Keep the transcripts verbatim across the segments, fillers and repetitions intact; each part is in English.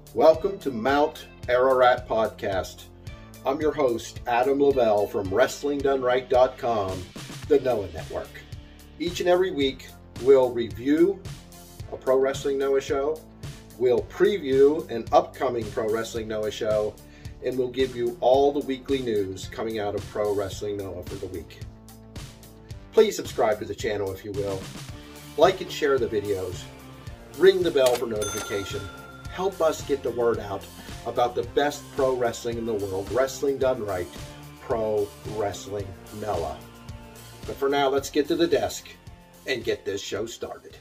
Welcome to Mount Ararat Podcast. I'm your host, Adam Lavelle from Wrestling Done Right dot com, the Noah Network. Each and every week, we'll review a Pro Wrestling Noah show, we'll preview an upcoming Pro Wrestling Noah show, and we'll give you all the weekly news coming out of Pro Wrestling Noah for the week. Please subscribe to the channel if you will. Like and share the videos. Ring the bell for notification. Help us get the word out about the best pro wrestling in the world, Wrestling Done Right, Pro Wrestling Noah. But for now, let's get to the desk and get this show started.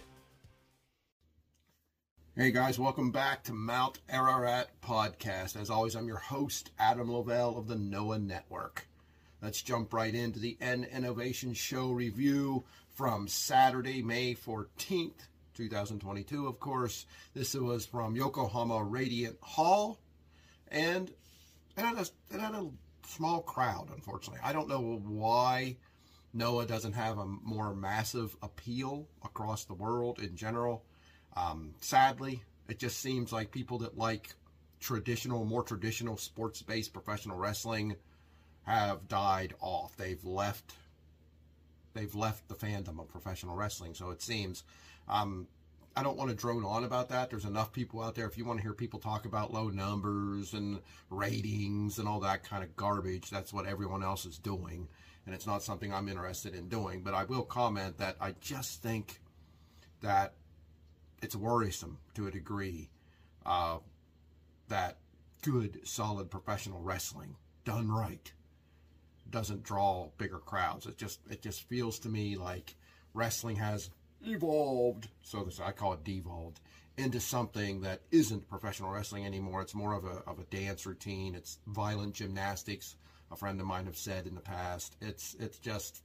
Hey guys, welcome back to Mount Ararat Podcast. As always, I'm your host, Adam Lavelle of the Noah Network. Let's jump right into the N Innovation Show review from Saturday, May fourteenth, two thousand twenty-two, of course. This was from Yokohama Radiant Hall, and it had, a, it had a small crowd, unfortunately. I don't know why Noah doesn't have a more massive appeal across the world in general. Um, sadly, it just seems like people that like traditional, more traditional sports-based professional wrestling have died off. They've left, they've left the fandom of professional wrestling, so it seems. Um, I don't want to drone on about that. There's enough people out there. If you want to hear people talk about low numbers and ratings and all that kind of garbage, that's what everyone else is doing, and it's not something I'm interested in doing. But I will comment that I just think that it's worrisome to a degree uh, that good, solid professional wrestling done right doesn't draw bigger crowds. It just it just feels to me like wrestling has evolved, so this I call it devolved, into something that isn't professional wrestling anymore. It's more of a of a dance routine. It's violent gymnastics. A friend of mine have said in the past. It's it's just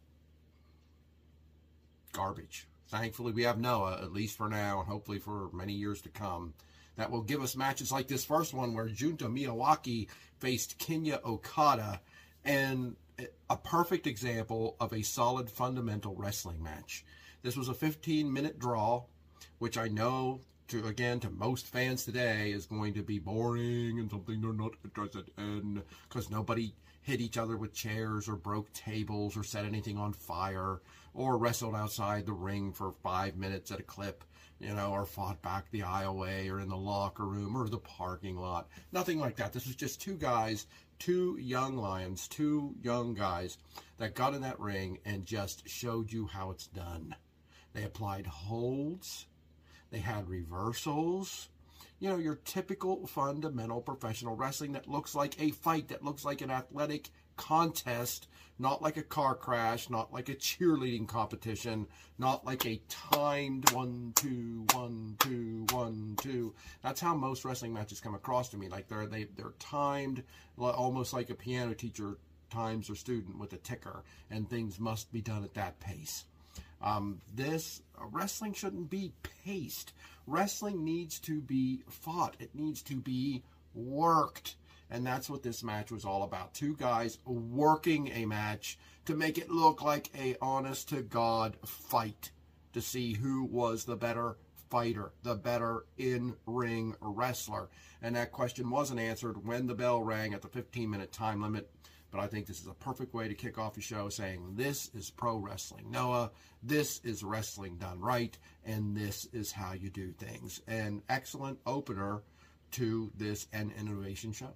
garbage. Thankfully, we have Noah, at least for now, and hopefully for many years to come, that will give us matches like this first one where Junta Miyawaki faced Kinya Okada, and a perfect example of a solid fundamental wrestling match. This was a fifteen minute draw, which I know, to again, to most fans today is going to be boring and something they're not interested in, because nobody hit each other with chairs or broke tables or set anything on fire or wrestled outside the ring for five minutes at a clip, you know, or fought back the aisleway or in the locker room or the parking lot. Nothing like that. This was just two guys, two young lions, two young guys that got in that ring and just showed you how it's done. They applied holds. They had reversals. You know, your typical fundamental professional wrestling that looks like a fight, that looks like an athletic contest, not like a car crash, not like a cheerleading competition, not like a timed one, two, one, two, one, two. That's how most wrestling matches come across to me. Like they're they, they're timed, almost like a piano teacher times their student with a ticker, and things must be done at that pace. Um, this uh, wrestling shouldn't be paced. Wrestling needs to be fought. It needs to be worked. And that's what this match was all about. Two guys working a match to make it look like a honest-to-God fight, to see who was the better fighter, the better in-ring wrestler. And that question wasn't answered when the bell rang at the fifteen minute time limit. But I think this is a perfect way to kick off the show, saying this is Pro Wrestling Noah, this is wrestling done right, and this is how you do things. An excellent opener to this N Innovation show.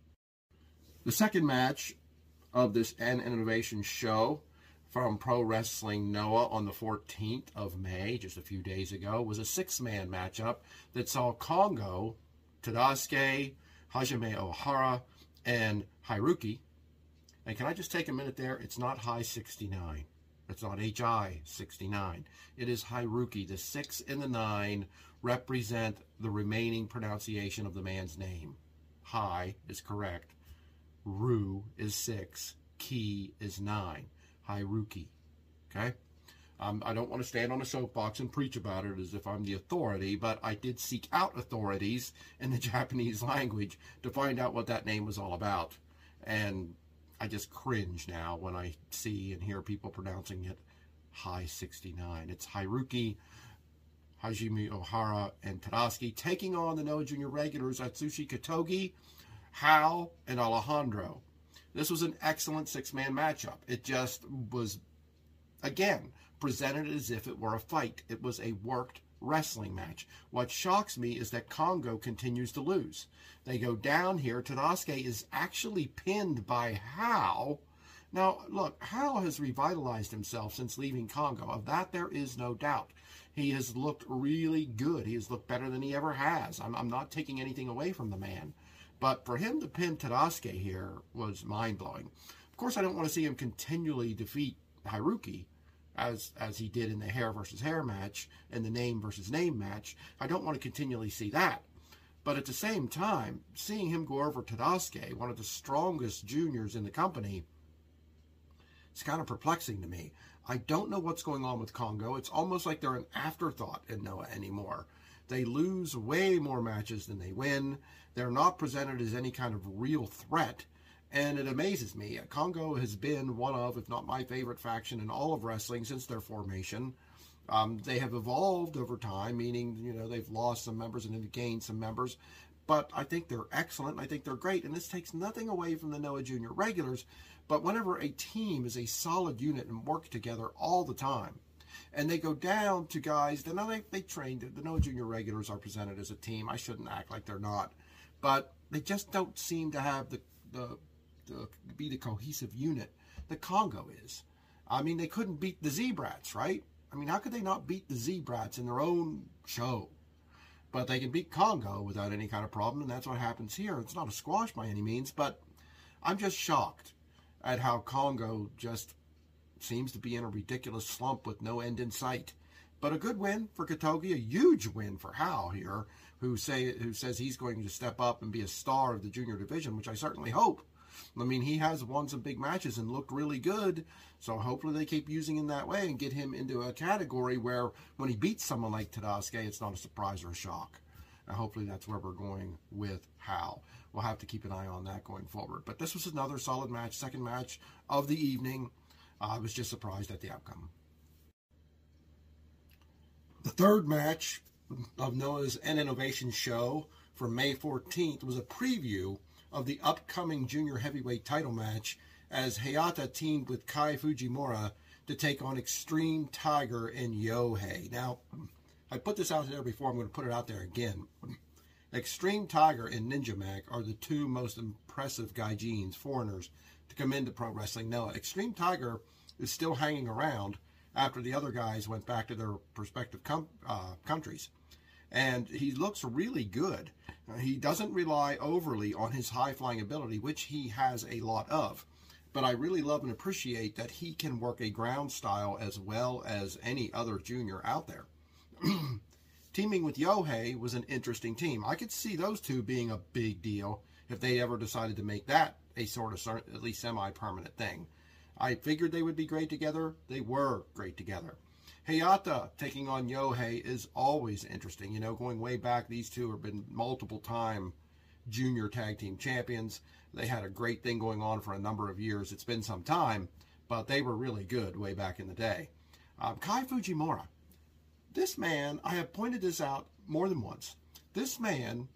The second match of this N Innovation show from Pro Wrestling Noah on the fourteenth of May, just a few days ago, was a six-man matchup that saw Kongo, Tadasuke, Hajime Ohara, and Haruki. And can I just take a minute there? It's not Hi sixty-nine. It's not H I sixty-nine. It is Haruki. The six and the nine represent the remaining pronunciation of the man's name. Hi is correct. Ru is six. Ki is nine. Haruki. Okay? Um, I don't want to stand on a soapbox and preach about it as if I'm the authority, but I did seek out authorities in the Japanese language to find out what that name was all about. And I just cringe now when I see and hear people pronouncing it Hi sixty-nine. It's Haruki. Hajime Ohara, and Tadasuke, taking on the Noah Junior regulars Atsushi Kotogi, Hal, and Alejandro. This was an excellent six-man matchup. It just was, again, presented as if it were a fight. It was a worked wrestling match. What shocks me is that Kongo continues to lose. They go down here. Tadasuke is actually pinned by Hal. Now, look, Hal has revitalized himself since leaving Kongo. Of that, there is no doubt. He has looked really good. He has looked better than he ever has. I'm, I'm not taking anything away from the man. But for him to pin Tadasuke here was mind-blowing. Of course, I don't want to see him continually defeat Haruki, as as he did in the hair versus hair match and the name versus name match. I don't want to continually see that. But at the same time, seeing him go over Tadasuke, one of the strongest juniors in the company, it's kind of perplexing to me. I don't know what's going on with Kongo. It's almost like they're an afterthought in Noah anymore. They lose way more matches than they win. They're not presented as any kind of real threat. And it amazes me. Kongo has been one of, if not my favorite faction in all of wrestling since their formation. Um, they have evolved over time, meaning, you know, they've lost some members and then gained some members. But I think they're excellent, and I think they're great. And this takes nothing away from the Noah Junior regulars. But whenever a team is a solid unit and work together all the time, and they go down to guys, then they, they trained, the Noah Junior regulars are presented as a team. I shouldn't act like they're not. But they just don't seem to have the, the, the be the cohesive unit that Kongo is. I mean, they couldn't beat the Z-Brats, right? I mean, how could they not beat the Z-Brats in their own show? But they can beat Kongo without any kind of problem, and that's what happens here. It's not a squash by any means, but I'm just shocked at how Kongo just seems to be in a ridiculous slump with no end in sight. But a good win for Kotogi, a huge win for Hal here, who say who says he's going to step up and be a star of the junior division, which I certainly hope. I mean, he has won some big matches and looked really good, so hopefully they keep using him that way and get him into a category where when he beats someone like Tadasuke, it's not a surprise or a shock. And hopefully that's where we're going with Hal. We'll have to keep an eye on that going forward. But this was another solid match, second match of the evening. Uh, I was just surprised at the outcome. The third match of Noah's N Innovation show for May fourteenth was a preview of the upcoming junior heavyweight title match as Hayata teamed with Kai Fujimura to take on Extreme Tiger and Yohei. Now, I put this out there before. I'm going to put it out there again. Extreme Tiger and Ninja Mac are the two most impressive gaijins, foreigners, to come into pro wrestling. Now, Extreme Tiger is still hanging around after the other guys went back to their respective com uh, countries. And he looks really good. Uh, he doesn't rely overly on his high-flying ability, which he has a lot of. But I really love and appreciate that he can work a ground style as well as any other junior out there. Teaming with Yohei was an interesting team. I could see those two being a big deal if they ever decided to make that a sort of, at least semi-permanent thing. I figured they would be great together. They were great together. Hayata taking on Yohei is always interesting. You know, going way back, these two have been multiple-time junior tag team champions. They had a great thing going on for a number of years. It's been some time, but they were really good way back in the day. Um, Kai Fujimura. This man, I have pointed this out more than once. This man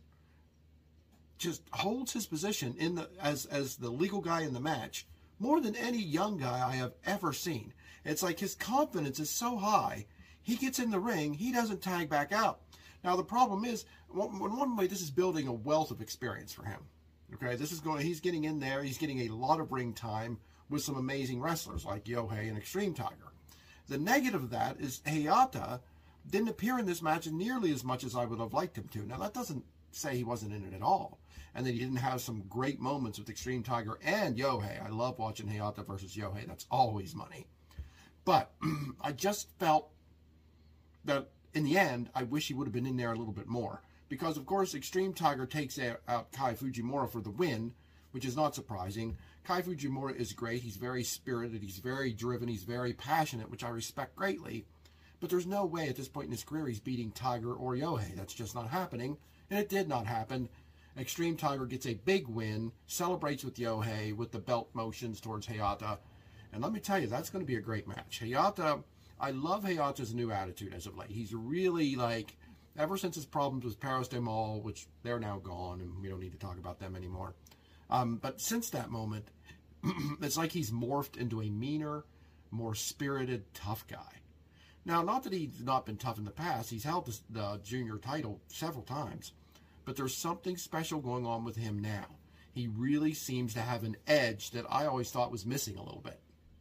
just holds his position in the as, as the legal guy in the match more than any young guy I have ever seen. It's like his confidence is so high, he gets in the ring, he doesn't tag back out. Now, the problem is, in one way, this is building a wealth of experience for him. Okay, this is going, he's getting in there, he's getting a lot of ring time with some amazing wrestlers like Yohei and Extreme Tiger. The negative of that is Hayata didn't appear in this match nearly as much as I would have liked him to. Now, that doesn't say he wasn't in it at all, and that he didn't have some great moments with Extreme Tiger and Yohei. I love watching Hayata versus Yohei. That's always money. But I just felt that in the end, I wish he would have been in there a little bit more. Because, of course, Extreme Tiger takes out Kai Fujimura for the win, which is not surprising. Kai Fujimura is great. He's very spirited. He's very driven. He's very passionate, which I respect greatly. But there's no way at this point in his career he's beating Tiger or Yohei. That's just not happening. And it did not happen. Extreme Tiger gets a big win, celebrates with Yohei with the belt motions towards Hayata. And let me tell you, that's going to be a great match. Hayata, I love Hayata's new attitude as of late. He's really like, ever since his problems with Paris de Mal, which they're now gone, and we don't need to talk about them anymore. Um, but since that moment, it's like he's morphed into a meaner, more spirited, tough guy. Now, not that he's not been tough in the past. He's held the, the junior title several times. But there's something special going on with him now. He really seems to have an edge that I always thought was missing a little bit.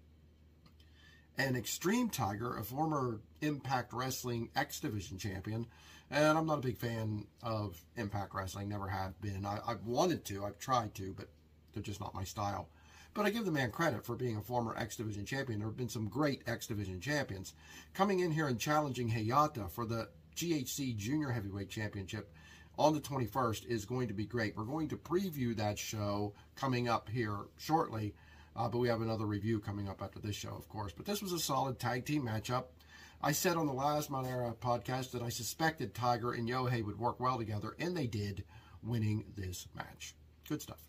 And Extreme Tiger, a former Impact Wrestling X Division champion, and I'm not a big fan of Impact Wrestling, never have been. I, I've wanted to, I've tried to, but they're just not my style. But I give the man credit for being a former X Division champion. There have been some great X Division champions. Coming in here and challenging Hayata for the G H C Junior Heavyweight Championship on the twenty-first is going to be great. We're going to preview that show coming up here shortly, uh, but we have another review coming up after this show, of course. But this was a solid tag team matchup. I said on the last Monera podcast that I suspected Tiger and Yohei would work well together, and they did, winning this match. Good stuff.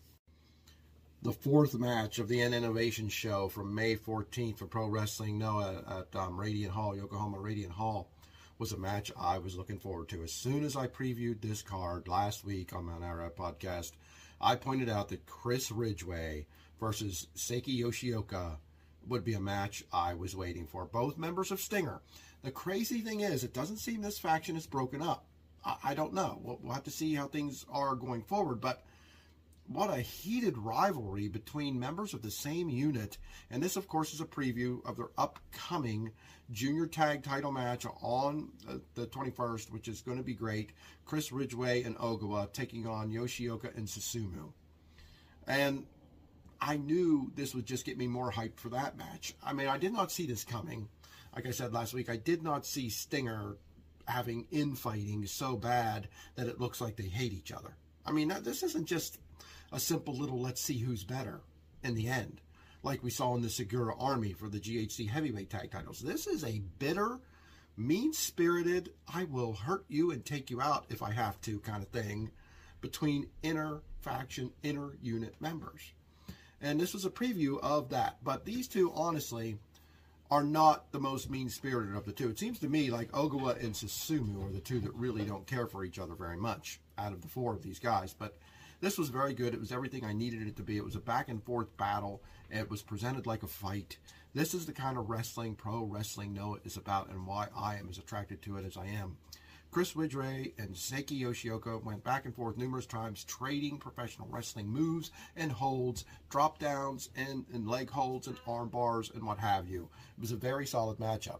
The fourth match of the N Innovation show from May fourteenth for Pro Wrestling Noah at um, Radiant Hall, Yokohama Radiant Hall, was a match I was looking forward to. As soon as I previewed this card last week on Mount Ara podcast, I pointed out that Chris Ridgway versus Seiki Yoshioka would be a match I was waiting for. Both members of Stinger. The crazy thing is, it doesn't seem this faction is broken up. I, I don't know. We'll, we'll have to see how things are going forward, but what a heated rivalry between members of the same unit. And this, of course, is a preview of their upcoming junior tag title match on the twenty-first, which is going to be great. Chris Ridgway and Ogawa taking on Yoshioka and Susumu. And I knew this would just get me more hyped for that match. I mean, I did not see this coming. Like I said last week, I did not see Stinger having infighting so bad that it looks like they hate each other. I mean, this isn't just a simple little let's see who's better in the end, like we saw in the Segura Army for the G H C heavyweight tag titles. This is a bitter, mean-spirited, I will hurt you and take you out if I have to kind of thing between inner faction, inner unit members. And this was a preview of that. But these two, honestly, are not the most mean-spirited of the two. It seems to me like Ogawa and Susumu are the two that really don't care for each other very much out of the four of these guys. But this was very good. It was everything I needed it to be. It was a back-and-forth battle. It was presented like a fight. This is the kind of wrestling Pro Wrestling Noah is about, and why I am as attracted to it as I am. Chris Ridgway and Seiki Yoshioka went back and forth numerous times, trading professional wrestling moves and holds, drop downs and, and leg holds and arm bars and what have you. It was a very solid matchup.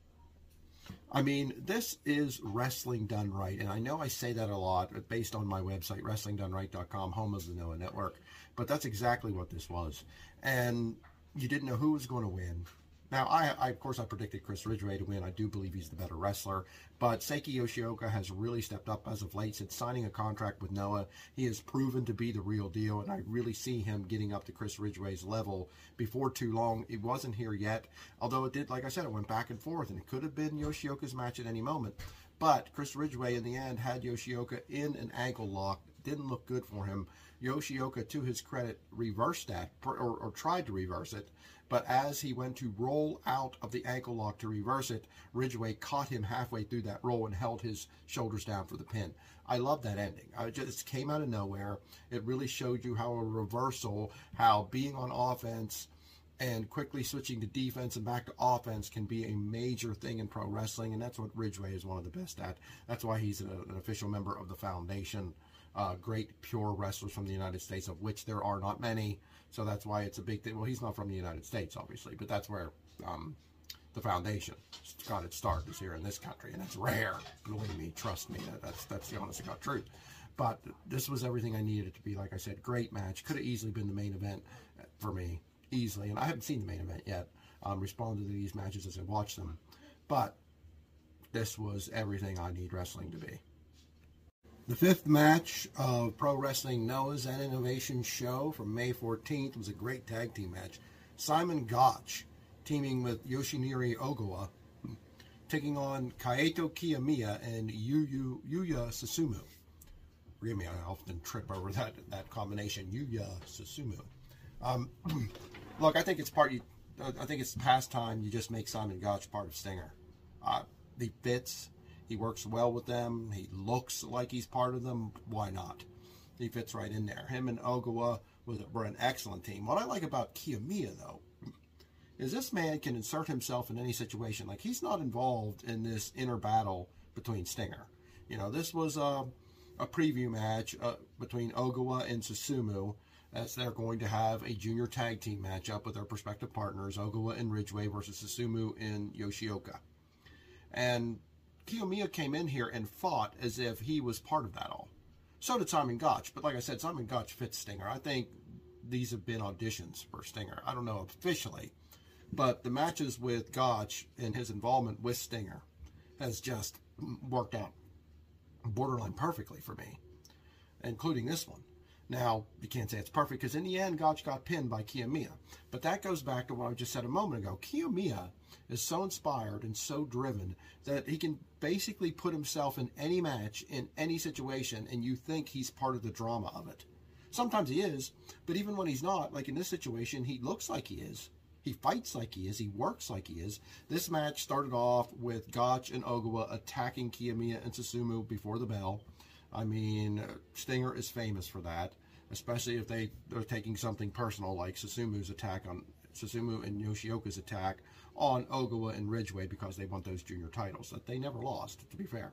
I mean, this is wrestling done right, and I know I say that a lot based on my website, wrestling done right dot com, home of the Noah Network, but that's exactly what this was. And you didn't know who was going to win. Now, I, I, of course, I predicted Chris Ridgway to win. I do believe he's the better wrestler. But Seiki Yoshioka has really stepped up as of late. Since signing a contract with Noah, he has proven to be the real deal. And I really see him getting up to Chris Ridgway's level before too long. It wasn't here yet. Although it did, like I said, it went back and forth. And it could have been Yoshioka's match at any moment. But Chris Ridgway, in the end, had Yoshioka in an ankle lock. Didn't look good for him. Yoshioka, to his credit, reversed that, or, or tried to reverse it. But as he went to roll out of the ankle lock to reverse it, Ridgway caught him halfway through that roll and held his shoulders down for the pin. I love that ending. I just came out of nowhere. It really showed you how a reversal, how being on offense and quickly switching to defense and back to offense can be a major thing in pro wrestling, and that's what Ridgway is one of the best at. That's why he's an, an official member of the Foundation. Uh, great pure wrestlers from the United States, of which there are not many. So that's why it's a big thing. Well, he's not from the United States, obviously, but that's where um, the Foundation got its start, is here in this country, and that's rare. Believe me, trust me, that, that's that's the honest to God truth. But this was everything I needed it to be. Like I said, great match. Could have easily been the main event for me, easily. And I haven't seen the main event yet. Um, responded to these matches as I watch them, but this was everything I need wrestling to be. The fifth match of Pro Wrestling Noah's N Innovation show from May fourteenth was a great tag team match. Simon Gotch teaming with Yoshinari Ogawa, taking on Kaito Kiyomiya and Yuya, Yuya Susumu. Forgive me, I often trip over that, that combination, Yuya Susumu. Um, look, I think it's part I think it's past time you just make Simon Gotch part of Stinger. Uh, he fits. He works well with them. He looks like he's part of them. Why not? He fits right in there. Him and Ogawa were an excellent team. What I like about Kiyomiya, though, is this man can insert himself in any situation. Like, he's not involved in this inner battle between Stinger. You know, this was a, a preview match uh, between Ogawa and Susumu, as they're going to have a junior tag team matchup with their prospective partners, Ogawa and Ridgeway versus Susumu and Yoshioka. And Kiyomiya came in here and fought as if he was part of that all. So did Simon Gotch. But like I said, Simon Gotch fits Stinger. I think these have been auditions for Stinger. I don't know officially. But the matches with Gotch and his involvement with Stinger has just worked out borderline perfectly for me, including this one. Now, you can't say it's perfect because in the end, Gotch got pinned by Kiyomiya. But that goes back to what I just said a moment ago. Kiyomiya is so inspired and so driven that he can basically put himself in any match, in any situation, and you think he's part of the drama of it. Sometimes he is, but even when he's not, like in this situation, he looks like he is. He fights like he is. He works like he is. This match started off with Gotch and Ogawa attacking Kiyomiya and Susumu before the bell. I mean, Stinger is famous for that, especially if they are taking something personal like Susumu's attack on Susumu and Yoshioka's attack on Ogawa and Ridgeway because they want those junior titles that they never lost, to be fair.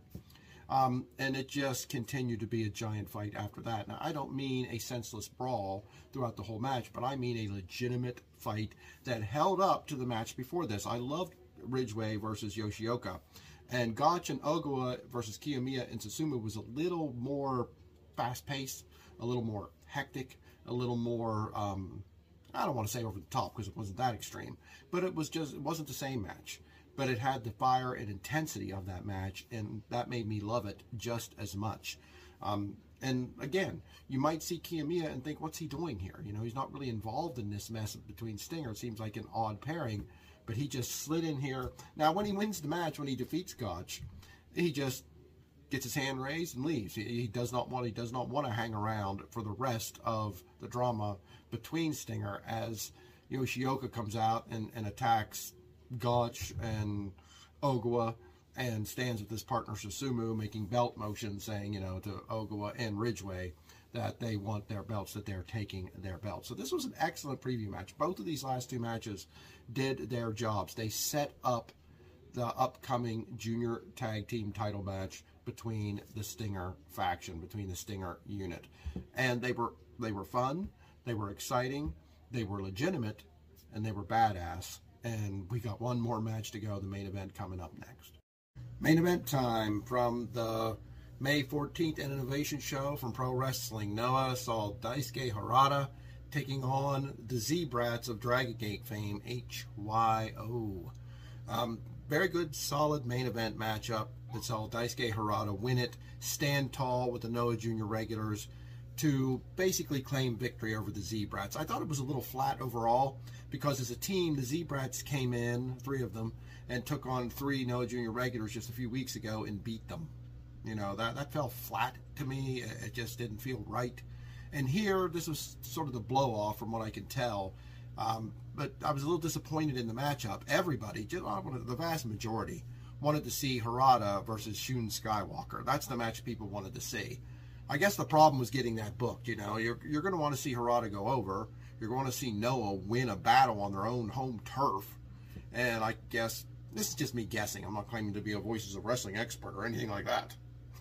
Um, and it just continued to be a giant fight after that. Now, I don't mean a senseless brawl throughout the whole match, but I mean a legitimate fight that held up to the match before this. I loved Ridgeway versus Yoshioka. And Gotch and Ogawa versus Kiyomiya and Susumu was a little more fast-paced, a little more hectic, a little more, um, I don't want to say over the top because it wasn't that extreme, but it was just, it wasn't the same match. But it had the fire and intensity of that match, and that made me love it just as much. Um, and again, you might see Kiyomiya and think, what's he doing here? You know, he's not really involved in this mess between Stinger. It seems like an odd pairing. But he just slid in here. Now, when he wins the match, when he defeats Gotch, he just gets his hand raised and leaves. He, he does not want. He does not want to hang around for the rest of the drama between Stinger as Yoshioka comes out and, and attacks Gotch and Ogawa and stands with his partner Susumu, making belt motions, saying, you know, to Ogawa and Ridgeway that they want their belts, that they're taking their belts. So this was an excellent preview match. Both of these last two matches did their jobs. They set up the upcoming junior tag team title match between the Stinger faction, between the Stinger unit. And they were they were fun, they were exciting, they were legitimate, and they were badass. And we got one more match to go, the main event coming up next. Main event time from the May fourteenth Innovation Show from Pro Wrestling Noah saw Daisuke Harada taking on the Z-Brats of Dragon Gate fame, H Y O. Um, very good, solid main event matchup that saw Daisuke Harada win it, stand tall with the Noah Junior regulars to basically claim victory over the Z-Brats. I thought it was a little flat overall because as a team, the Z-Brats came in, three of them, and took on three Noah Junior regulars just a few weeks ago and beat them. You know, that, that fell flat to me. It just didn't feel right. And here, this was sort of the blow-off from what I can tell. Um, but I was a little disappointed in the matchup. Everybody, just, the vast majority, wanted to see Harada versus Shun Skywalker. That's the match people wanted to see. I guess the problem was getting that booked, you know. You're, you're going to want to see Harada go over. You're going to see Noah win a battle on their own home turf. And I guess, this is just me guessing. I'm not claiming to be a Voices of Wrestling expert or anything like that.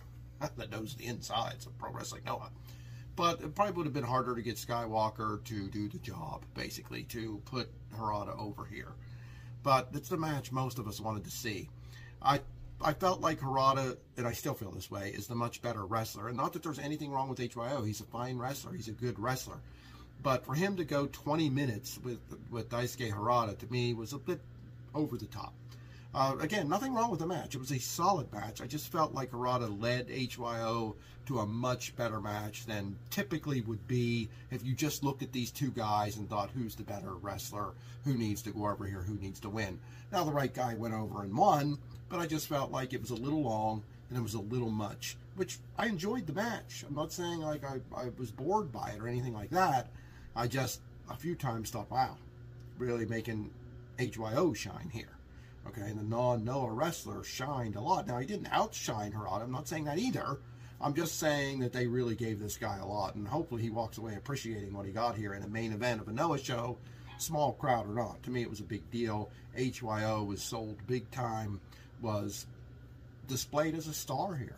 That knows the insides of Pro Wrestling Noah. But it probably would have been harder to get Skywalker to do the job, basically, to put Harada over here. But it's the match most of us wanted to see. I I felt like Harada, and I still feel this way, is the much better wrestler. And not that there's anything wrong with H Y O. He's a fine wrestler. He's a good wrestler. But for him to go twenty minutes with, with Daisuke Harada, to me, was a bit over the top. Uh, again, nothing wrong with the match. It was a solid match. I just felt like Harada led H Y O to a much better match than typically would be if you just looked at these two guys and thought, who's the better wrestler? Who needs to go over here? Who needs to win? Now, the right guy went over and won, but I just felt like it was a little long and it was a little much, which I enjoyed the match. I'm not saying like I, I was bored by it or anything like that. I just, a few times thought, wow, really making H Y O shine here. Okay, and the non-Noah wrestler shined a lot. Now, he didn't outshine Harada. I'm not saying that either. I'm just saying that they really gave this guy a lot, and hopefully he walks away appreciating what he got here in a main event of a Noah show, small crowd or not. To me, it was a big deal. H Y O was sold big time, was displayed as a star here,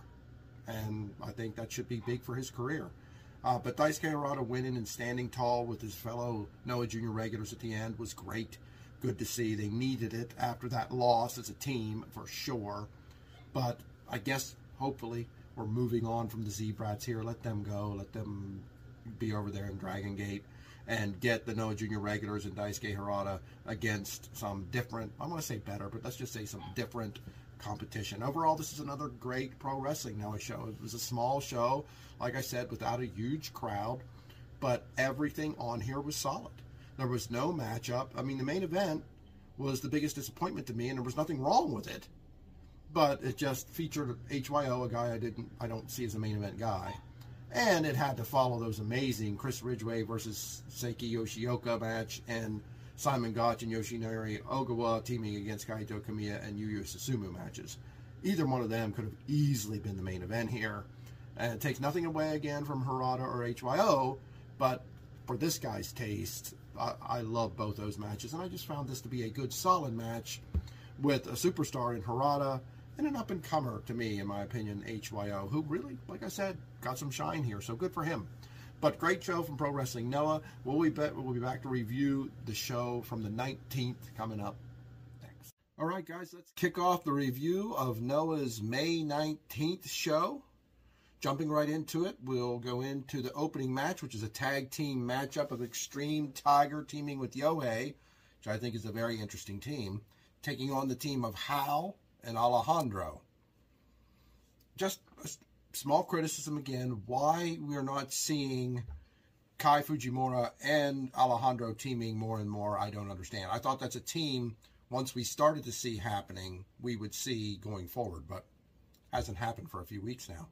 and I think that should be big for his career. Uh, but Daisuke Harada winning and standing tall with his fellow Noah Junior regulars at the end was great. Good to see. They needed it after that loss as a team, for sure. But I guess, hopefully, we're moving on from the Z-Brats here. Let them go. Let them be over there in Dragon Gate and get the Noah Junior regulars and Daisuke Harada against some different, I'm going to say better, but let's just say some different competition. Overall, this is another great pro wrestling Noah show. It was a small show, like I said, without a huge crowd, but everything on here was solid. There was no matchup. I mean, the main event was the biggest disappointment to me, and there was nothing wrong with it. But it just featured H Y O, a guy I didn't, I don't see as a main event guy, and it had to follow those amazing Chris Ridgway versus Seiki Yoshioka match, and Simon Gotch and Yoshinari Ogawa teaming against Kaito Kiyomiya and Yuya Susumu matches. Either one of them could have easily been the main event here, and it takes nothing away again from Harada or H Y O, but for this guy's taste, I, I love both those matches, and I just found this to be a good, solid match with a superstar in Harada and an up-and-comer, to me, in my opinion, H Y O, who really, like I said, got some shine here, so good for him. But great show from Pro Wrestling Noah. We'll be, back, we'll be back to review the show from the nineteenth coming up next. All right, guys, let's kick off the review of Noah's May nineteenth show. Jumping right into it, we'll go into the opening match, which is a tag team matchup of Extreme Tiger teaming with Yohei, which I think is a very interesting team, taking on the team of Hal and Alejandro. Just a small criticism again, why we are not seeing Kai Fujimura and Alejandro teaming more and more, I don't understand. I thought that's a team, once we started to see happening, we would see going forward, but hasn't happened for a few weeks now.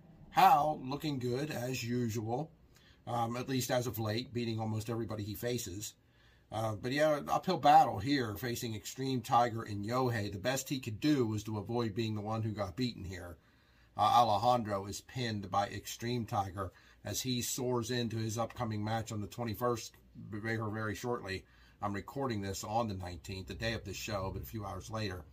Hal looking good as usual, um, at least as of late, beating almost everybody he faces. Uh, but yeah, uphill battle here, facing Extreme Tiger and Yohei. The best he could do was to avoid being the one who got beaten here. Uh, Alejandro is pinned by Extreme Tiger as he soars into his upcoming match on the twenty-first, very, very shortly. I'm recording this on the nineteenth, the day of this show, but a few hours later.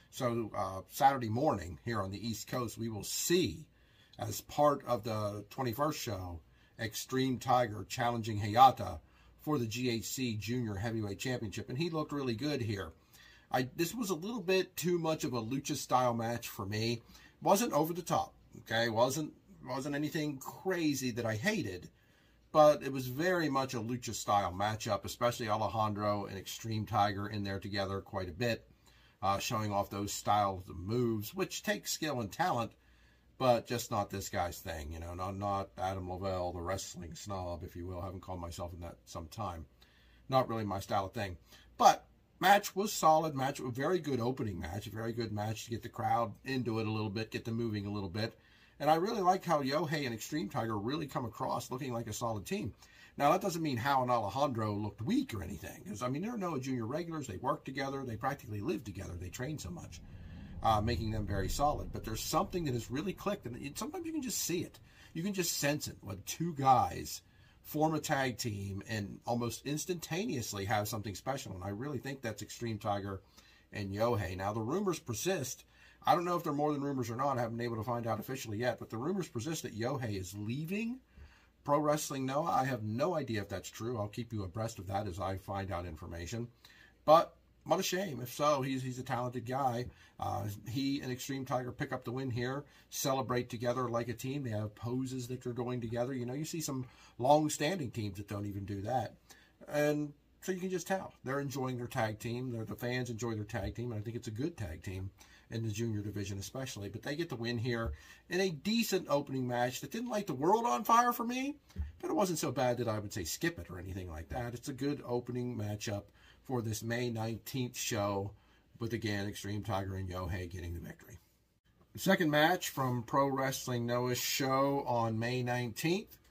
So uh, Saturday morning here on the East Coast, we will see, as part of the twenty-first show, Extreme Tiger challenging Hayata for the G H C Junior Heavyweight Championship, and he looked really good here. I This was a little bit too much of a lucha-style match for me. Wasn't over the top, okay? Wasn't wasn't anything crazy that I hated, but it was very much a lucha-style matchup, especially Alejandro and Extreme Tiger in there together quite a bit, uh, showing off those styles of moves, which take skill and talent, but just not this guy's thing, you know, not, not Adam Lavelle, the wrestling snob, if you will. I haven't called myself in that some time. Not really my style of thing. But match was solid. Match, a very good opening match. A very good match to get the crowd into it a little bit, get them moving a little bit. And I really like how Yohei and Extreme Tiger really come across looking like a solid team. Now, that doesn't mean Hal and Alejandro looked weak or anything. Because, I mean, they're Noah Junior regulars. They work together. They practically live together. They train so much. Uh, making them very solid. But there's something that has really clicked, and it, sometimes you can just see it. You can just sense it when two guys form a tag team and almost instantaneously have something special, and I really think that's Extreme Tiger and Yohei. Now, the rumors persist. I don't know if they're more than rumors or not. I haven't been able to find out officially yet, but the rumors persist that Yohei is leaving Pro Wrestling Noah. I have no idea if that's true. I'll keep you abreast of that as I find out information. But what a shame. If so, he's he's a talented guy. Uh, he and Extreme Tiger pick up the win here, celebrate together like a team. They have poses that they're going together. You know, you see some long-standing teams that don't even do that. And so you can just tell. They're enjoying their tag team. They're, the fans enjoy their tag team, and I think it's a good tag team in the junior division especially. But they get the win here in a decent opening match that didn't light the world on fire for me, but it wasn't so bad that I would say skip it or anything like that. It's a good opening matchup for this May nineteenth show, with again Extreme Tiger and Yohei getting the victory. The second match from Pro Wrestling Noah's show on May nineteenth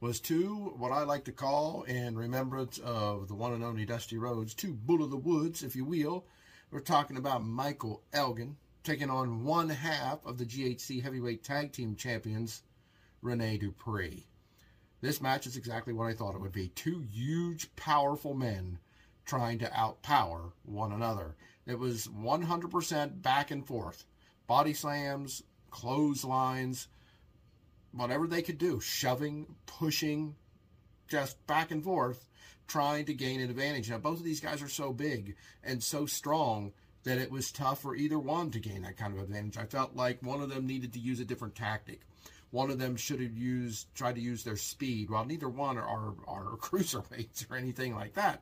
was two, what I like to call, in remembrance of the one and only Dusty Rhodes, two Bull of the Woods, if you will. We're talking about Michael Elgin taking on one half of the G H C Heavyweight Tag Team Champions, Rene Dupree. This match is exactly what I thought it would be. Two huge, powerful men trying to outpower one another. It was one hundred percent back and forth. Body slams, clotheslines, whatever they could do. Shoving, pushing, just back and forth, trying to gain an advantage. Now, both of these guys are so big and so strong that it was tough for either one to gain that kind of advantage. I felt like one of them needed to use a different tactic. One of them should have used, tried to use their speed, while neither one are, are, are cruiserweights or anything like that.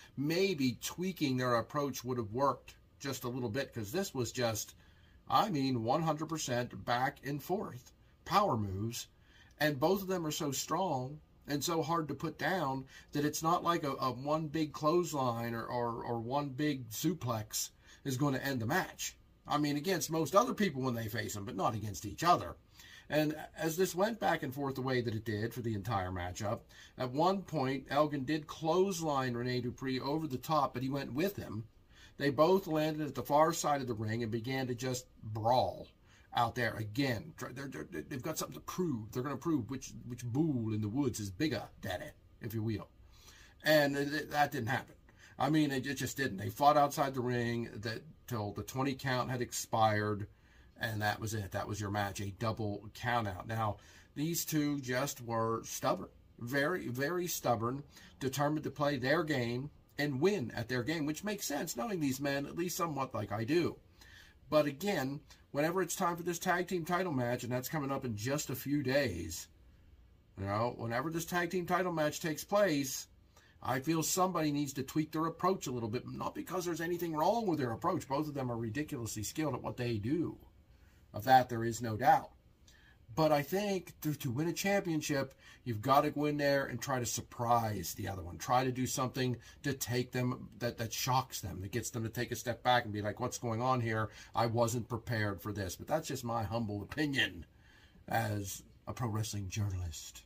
Maybe tweaking their approach would have worked just a little bit, because this was just, I mean, one hundred percent back and forth power moves, and both of them are so strong and so hard to put down that it's not like a, a one big clothesline or, or, or one big suplex is going to end the match. I mean, against most other people when they face them, but not against each other. And as this went back and forth the way that it did for the entire matchup, at one point, Elgin did clothesline Rene Dupree over the top, but he went with him. They both landed at the far side of the ring and began to just brawl out there again. They're, they're, they've got something to prove. They're going to prove which which bull in the woods is bigger, daddy, if you will. And that didn't happen. I mean, it just didn't. They fought outside the ring that till the twenty count had expired, and that was it. That was your match, a double count out. Now, these two just were stubborn, very, very stubborn, determined to play their game and win at their game, which makes sense, knowing these men at least somewhat like I do. But again, whenever it's time for this tag team title match, and that's coming up in just a few days, you know, whenever this tag team title match takes place, I feel somebody needs to tweak their approach a little bit, not because there's anything wrong with their approach. Both of them are ridiculously skilled at what they do. Of that, there is no doubt. But I think to, to win a championship, you've got to go in there and try to surprise the other one. Try to do something to take them, that, that shocks them, that gets them to take a step back and be like, what's going on here? I wasn't prepared for this. But that's just my humble opinion as a pro wrestling journalist.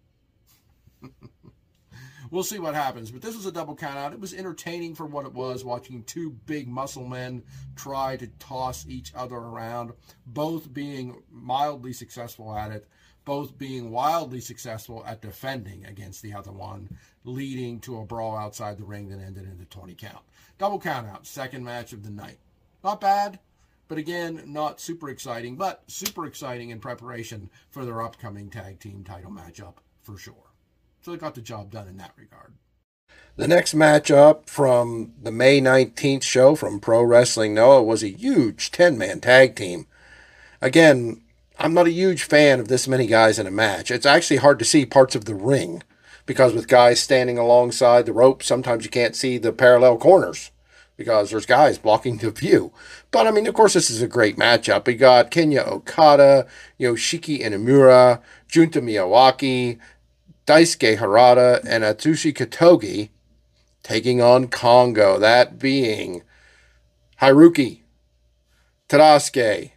We'll see what happens. But this was a double count out. It was entertaining for what it was, watching two big muscle men try to toss each other around, both being mildly successful at it, both being wildly successful at defending against the other one, leading to a brawl outside the ring that ended in a twenty count. Double count out, second match of the night. Not bad, but again, not super exciting, but super exciting in preparation for their upcoming tag team title matchup for sure. So they got the job done in that regard. The next matchup from the May nineteenth show from Pro Wrestling Noah was a huge ten-man tag team. Again, I'm not a huge fan of this many guys in a match. It's actually hard to see parts of the ring because with guys standing alongside the rope, sometimes you can't see the parallel corners because there's guys blocking the view. But, I mean, of course, this is a great matchup. We got Kenya Okada, Yoshiki Inamura, Junta Miyawaki, Daisuke Harada, and Atsushi Kotogi taking on Kongo, that being Haruki, Tadasuke,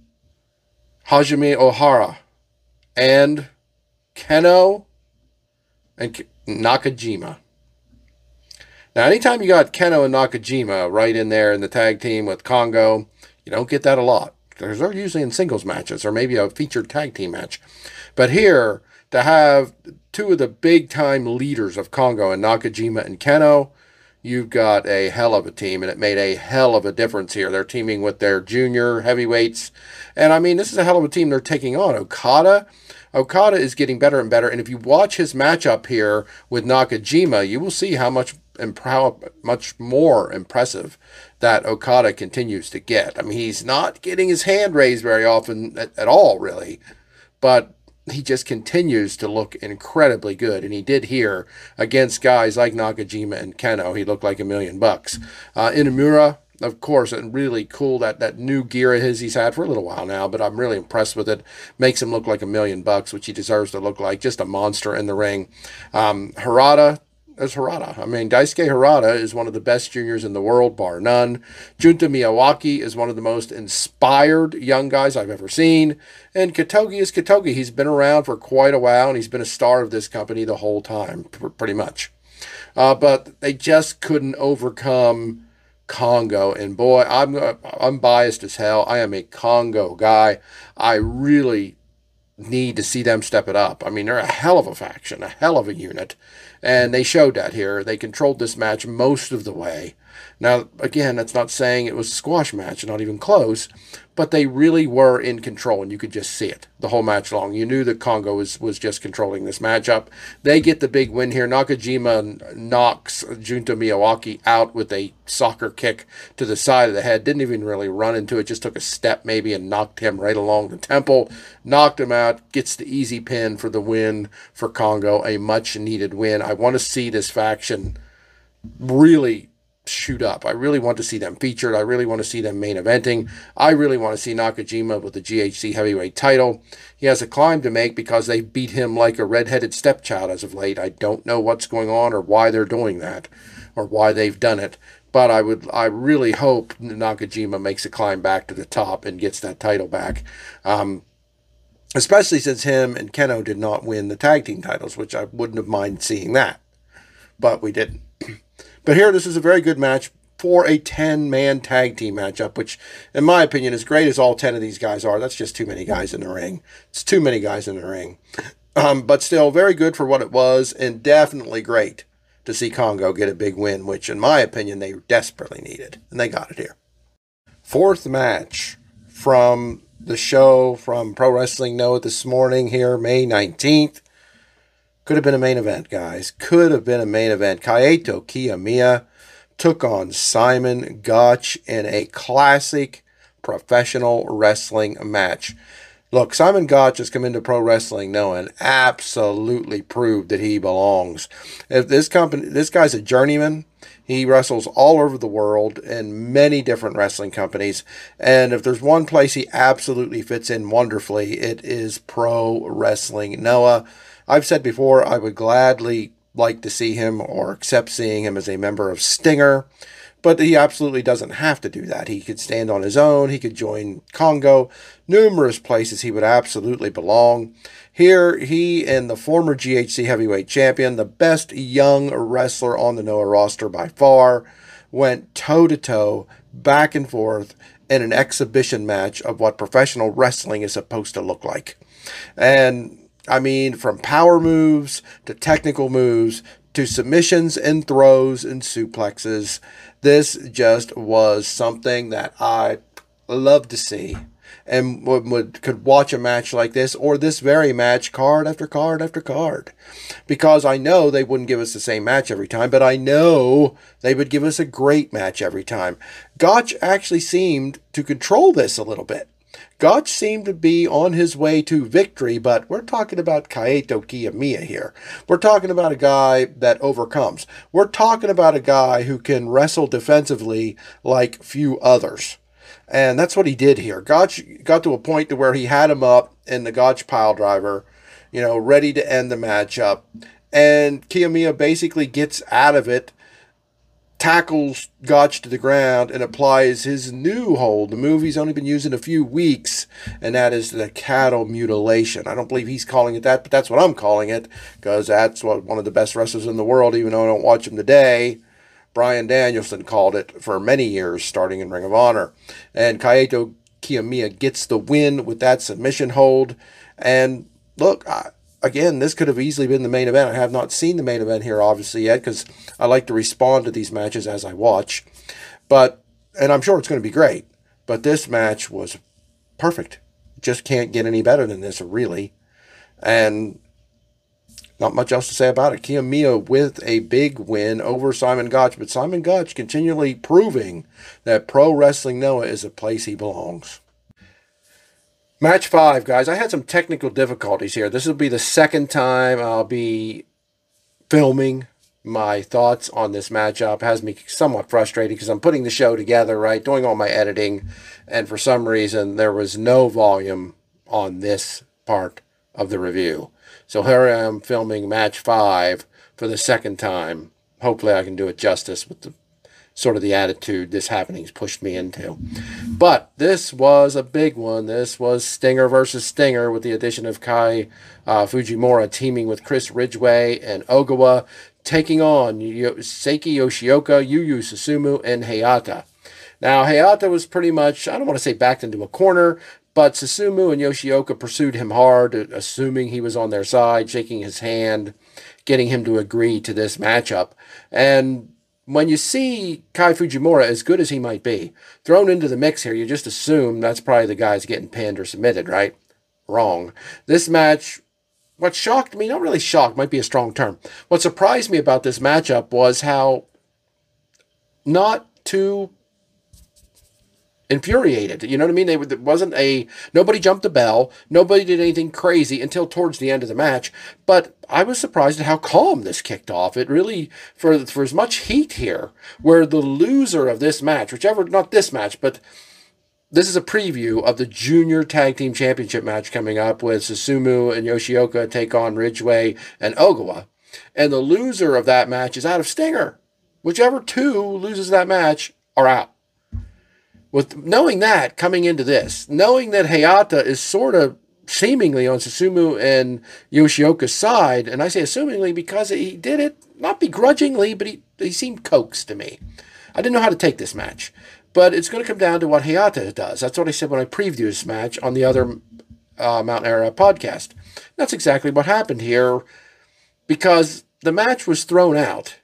Hajime Ohara, and Kenoh and Nakajima. Now, anytime you got Kenoh and Nakajima right in there in the tag team with Kongo, you don't get that a lot. Because they're usually in singles matches or maybe a featured tag team match. But here, to have two of the big-time leaders of Kongo and Nakajima and Kenoh, you've got a hell of a team, and it made a hell of a difference here. They're teaming with their junior heavyweights, and I mean, this is a hell of a team they're taking on. Okada, Okada is getting better and better, and if you watch his matchup here with Nakajima, you will see how much how much more impressive that Okada continues to get. I mean, he's not getting his hand raised very often at, at all, really, but he just continues to look incredibly good, and he did here against guys like Nakajima and Kenoh. He looked like a million bucks. Uh, Inamura, of course, and really cool, that, that new gear of his he's had for a little while now, but I'm really impressed with it. Makes him look like a million bucks, which he deserves to look like, just a monster in the ring. Um, Harada, as Harada. I mean, Daisuke Harada is one of the best juniors in the world, bar none. Junta Miyawaki is one of the most inspired young guys I've ever seen. And Katogi is Katogi. He's been around for quite a while, and he's been a star of this company the whole time, pretty much. Uh, but they just couldn't overcome Kongo. And boy, I'm I'm biased as hell. I am a Kongo guy. I really need to see them step it up. I mean, they're a hell of a faction, a hell of a unit. And they showed that here. They controlled this match most of the way. Now, again, that's not saying it was a squash match, not even close, but they really were in control, and you could just see it the whole match long. You knew that Kongo was, was just controlling this matchup. They get the big win here. Nakajima knocks Junta Miyawaki out with a soccer kick to the side of the head. Didn't even really run into it, just took a step maybe and knocked him right along the temple. Knocked him out, gets the easy pin for the win for Kongo, a much-needed win. I want to see this faction really shoot up. I really want to see them featured. I really want to see them main eventing. I really want to see Nakajima with the G H C heavyweight title. He has a climb to make because they beat him like a redheaded stepchild as of late. I don't know what's going on or why they're doing that or why they've done it. But I would, I really hope Nakajima makes a climb back to the top and gets that title back. Um, especially since him and Kenoh did not win the tag team titles, which I wouldn't have minded seeing that. But we didn't. But here, this is a very good match for a ten-man tag team matchup, which, in my opinion, as great as all ten of these guys are, that's just too many guys in the ring. It's too many guys in the ring. Um, but still, very good for what it was, and definitely great to see Kongo get a big win, which, in my opinion, they desperately needed. And they got it here. Fourth match from the show from Pro Wrestling Noah this morning here, May nineteenth. Could have been a main event, guys. Could have been a main event. Kaito Kiyomiya took on Simon Gotch in a classic professional wrestling match. Look, Simon Gotch has come into Pro Wrestling Noah and absolutely proved that he belongs. If this company, this guy's a journeyman. He wrestles all over the world in many different wrestling companies. And if there's one place he absolutely fits in wonderfully, it is Pro Wrestling Noah. I've said before, I would gladly like to see him or accept seeing him as a member of Stinger, but he absolutely doesn't have to do that. He could stand on his own. He could join Kongo. Numerous places he would absolutely belong. Here, he and the former G H C heavyweight champion, the best young wrestler on the Noah roster by far, went toe-to-toe, back and forth in an exhibition match of what professional wrestling is supposed to look like. And I mean, from power moves to technical moves to submissions and throws and suplexes, this just was something that I love to see and would, would could watch a match like this or this very match card after card after card. Because I know they wouldn't give us the same match every time, but I know they would give us a great match every time. Gotch actually seemed to control this a little bit. Gotch seemed to be on his way to victory, but we're talking about Kaito Kiyomiya here. We're talking about a guy that overcomes. We're talking about a guy who can wrestle defensively like few others. And that's what he did here. Gotch got to a point to where he had him up in the Gotch pile driver, you know, ready to end the matchup. And Kiyomiya basically gets out of it, tackles Gotch to the ground, and applies his new hold, the move he's only been using a few weeks, and that is the cattle mutilation. I don't believe he's calling it that, but that's what I'm calling it, because that's what one of the best wrestlers in the world, even though I don't watch him today, Bryan Danielson, called it for many years, starting in Ring of Honor. And Kaito Kiyomiya gets the win with that submission hold. And look, I, Again, this could have easily been the main event. I have not seen the main event here, obviously, yet, because I like to respond to these matches as I watch. But, and I'm sure it's going to be great, but this match was perfect. Just can't get any better than this, really. And not much else to say about it. Kiyomiya with a big win over Simon Gotch, but Simon Gotch continually proving that Pro Wrestling Noah is a place he belongs. Match five, guys. I had some technical difficulties here. This will be the second time I'll be filming my thoughts on this matchup. It has me somewhat frustrated because I'm putting the show together, right, doing all my editing, and for some reason there was no volume on this part of the review. So here I am filming match five for the second time. Hopefully I can do it justice with the sort of the attitude this happening's pushed me into. But this was a big one. This was Stinger versus Stinger with the addition of Kai uh, Fujimura teaming with Chris Ridgway and Ogawa, taking on Seiki Yoshioka, Yu Yu Susumu, and Hayata. Now, Hayata was pretty much, I don't want to say backed into a corner, but Susumu and Yoshioka pursued him hard, assuming he was on their side, shaking his hand, getting him to agree to this matchup. And when you see Kai Fujimura, as good as he might be, thrown into the mix here, you just assume that's probably the guy's getting pinned or submitted, right? Wrong. This match, what shocked me, not really shocked, might be a strong term. What surprised me about this matchup was how not too infuriated. You know what I mean? They, it wasn't a, nobody jumped the bell. Nobody did anything crazy until towards the end of the match. But I was surprised at how calm this kicked off. It really, for, for as much heat here, where the loser of this match, whichever, not this match, but this is a preview of the Junior Tag Team Championship match coming up with Susumu and Yoshioka take on Ridgway and Ogawa. And the loser of that match is out of Stinger. Whichever two loses that match are out. With knowing that coming into this, knowing that Hayata is sort of seemingly on Susumu and Yoshioka's side, and I say assumingly because he did it, not begrudgingly, but he, he seemed coaxed to me. I didn't know how to take this match. But it's going to come down to what Hayata does. That's what I said when I previewed this match on the other uh, Mountain Era podcast. That's exactly what happened here, because the match was thrown out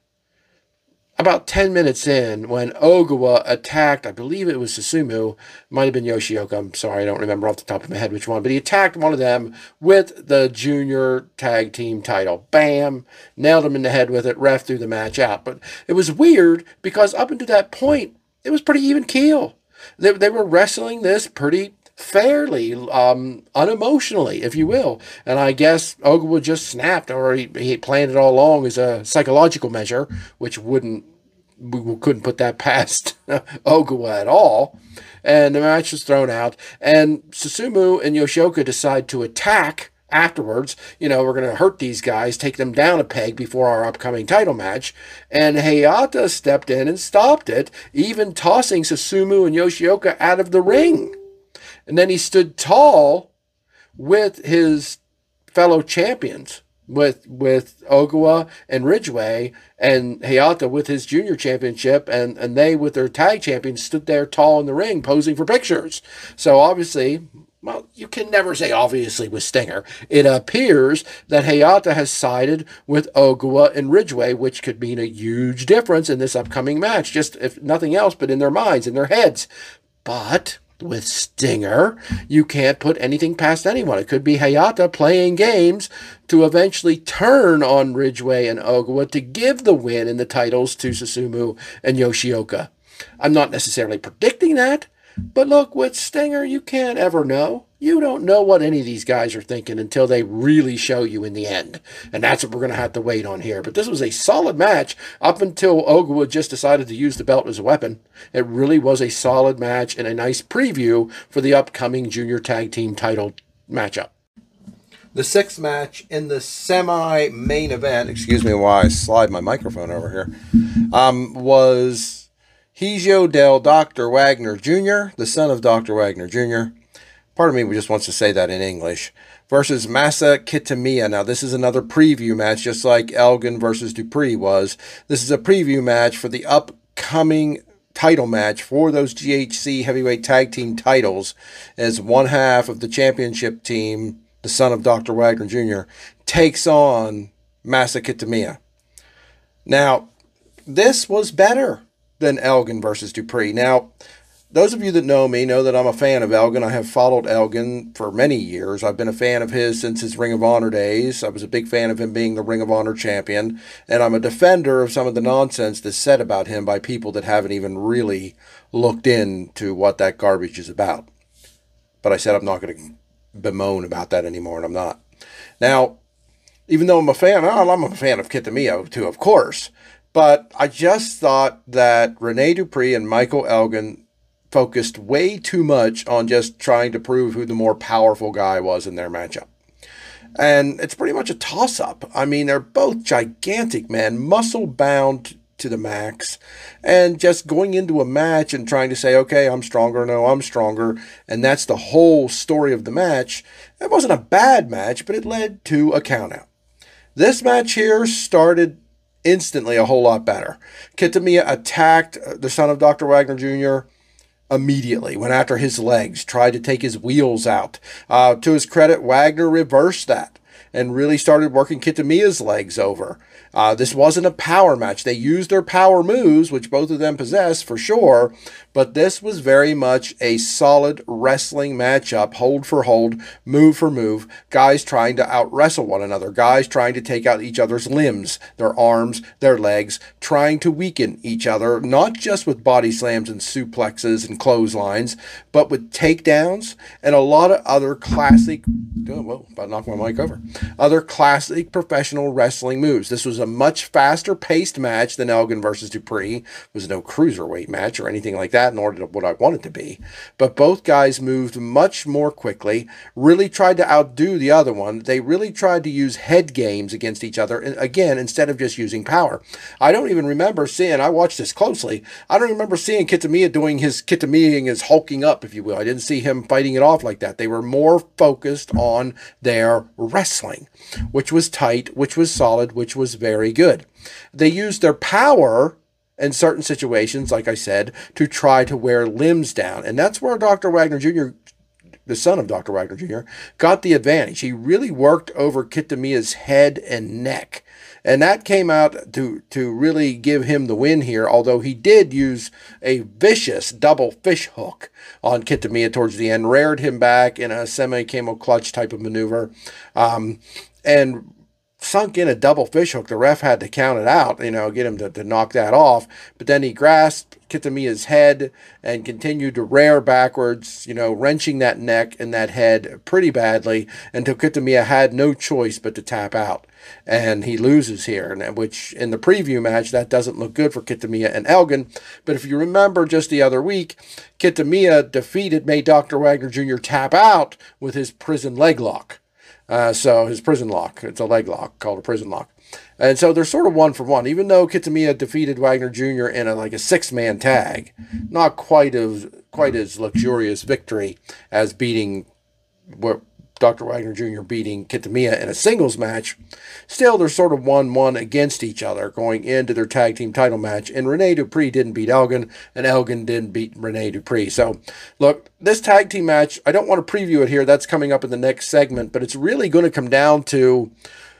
about ten minutes in when Ogawa attacked, I believe it was Susumu, might have been Yoshioka, I'm sorry, I don't remember off the top of my head which one, but he attacked one of them with the Junior Tag Team title. Bam! Nailed him in the head with it, ref threw the match out. But it was weird because up until that point, it was pretty even keel. They, they were wrestling this pretty fairly, um, unemotionally, if you will. And I guess Ogawa just snapped, or he, he planned it all along as a psychological measure, which wouldn't, we couldn't put that past Ogawa at all. And the match was thrown out. And Susumu and Yoshioka decide to attack afterwards. You know, we're going to hurt these guys, take them down a peg before our upcoming title match. And Hayata stepped in and stopped it, even tossing Susumu and Yoshioka out of the ring. And then he stood tall with his fellow champions, with with Ogawa and Ridgway, and Hayata with his junior championship, and, and they with their tag champions stood there tall in the ring posing for pictures. So obviously, well, you can never say obviously with Stinger. It appears that Hayata has sided with Ogawa and Ridgway, which could mean a huge difference in this upcoming match, just if nothing else but in their minds, in their heads. But with Stinger, you can't put anything past anyone. It could be Hayata playing games to eventually turn on Ridgway and Ogawa to give the win in the titles to Susumu and Yoshioka. I'm not necessarily predicting that, but look, with Stinger, you can't ever know. You don't know what any of these guys are thinking until they really show you in the end. And that's what we're going to have to wait on here. But this was a solid match up until Ogawa just decided to use the belt as a weapon. It really was a solid match and a nice preview for the upcoming Junior Tag Team title matchup. The sixth match in the semi-main event, excuse me while I slide my microphone over here, um, was Hijo del Doctor Wagner Junior, the son of Doctor Wagner Junior Part of me just wants to say that in English, versus Masa Kitamiya. Now, this is another preview match, just like Elgin versus Dupree was. This is a preview match for the upcoming title match for those G H C heavyweight tag team titles, as one half of the championship team, the son of Doctor Wagner Junior, takes on Masa Kitamiya. Now, this was better than Elgin versus Dupree. Now, those of you that know me know that I'm a fan of Elgin. I have followed Elgin for many years. I've been a fan of his since his Ring of Honor days. I was a big fan of him being the Ring of Honor champion. And I'm a defender of some of the nonsense that's said about him by people that haven't even really looked into what that garbage is about. But I said I'm not going to bemoan about that anymore, and I'm not. Now, even though I'm a fan, I'm a fan of Kitamiya too, of course. But I just thought that Rene Dupree and Michael Elgin focused way too much on just trying to prove who the more powerful guy was in their matchup. And it's pretty much a toss-up. I mean, they're both gigantic men, muscle-bound to the max, and just going into a match and trying to say, okay, I'm stronger, no, I'm stronger, and that's the whole story of the match. It wasn't a bad match, but it led to a countout. This match here started instantly a whole lot better. Kitamiya attacked the Son of Doctor Wagner Junior immediately, went after his legs, tried to take his wheels out. Uh, to his credit, Wagner reversed that and really started working Kitamiya's legs over. Uh, this wasn't a power match. They used their power moves, which both of them possess for sure, but this was very much a solid wrestling matchup, hold for hold, move for move, guys trying to out-wrestle one another, guys trying to take out each other's limbs, their arms, their legs, trying to weaken each other, not just with body slams and suplexes and clotheslines, but with takedowns and a lot of other classic, oh, whoa, about to knock my mic over, other classic professional wrestling moves. This was a much faster paced match than Elgin versus Dupree. It was no cruiserweight match or anything like that, nor did what I wanted to be. But both guys moved much more quickly, really tried to outdo the other one. They really tried to use head games against each other, again, instead of just using power. I don't even remember seeing, I watched this closely, I don't remember seeing Kitamiya doing his Kitamiyaing, his hulking up, if you will. I didn't see him fighting it off like that. They were more focused on their wrestling, which was tight, which was solid, which was very good. They used their power in certain situations, like I said, to try to wear limbs down. And that's where Doctor Wagner Junior, the son of Doctor Wagner Junior, got the advantage. He really worked over Kitamiya's head and neck. And that came out to, to really give him the win here, although he did use a vicious double fish hook on Kitamiya towards the end, reared him back in a semi-camo clutch type of maneuver, um, and sunk in a double fish hook. The ref had to count it out, you know, get him to, to knock that off. But then he grasped Kitamiya's head and continued to rear backwards, you know, wrenching that neck and that head pretty badly until Kitamiya had no choice but to tap out. And he loses here, which in the preview match, that doesn't look good for Kitamiya and Elgin. But if you remember just the other week, Kitamiya defeated, made Doctor Wagner Junior tap out with his prison leg lock. Uh, so his prison lock, it's a leg lock called a prison lock. And so they're sort of one for one, even though Kitamiya defeated Wagner Junior in a, like a six-man tag, not quite as, quite as luxurious victory as beating what Doctor Wagner Junior beating Kitamiya in a singles match. Still, they're sort of one one against each other going into their tag team title match. And Rene Dupree didn't beat Elgin, and Elgin didn't beat Rene Dupree. So, look, this tag team match, I don't want to preview it here. That's coming up in the next segment, but it's really going to come down to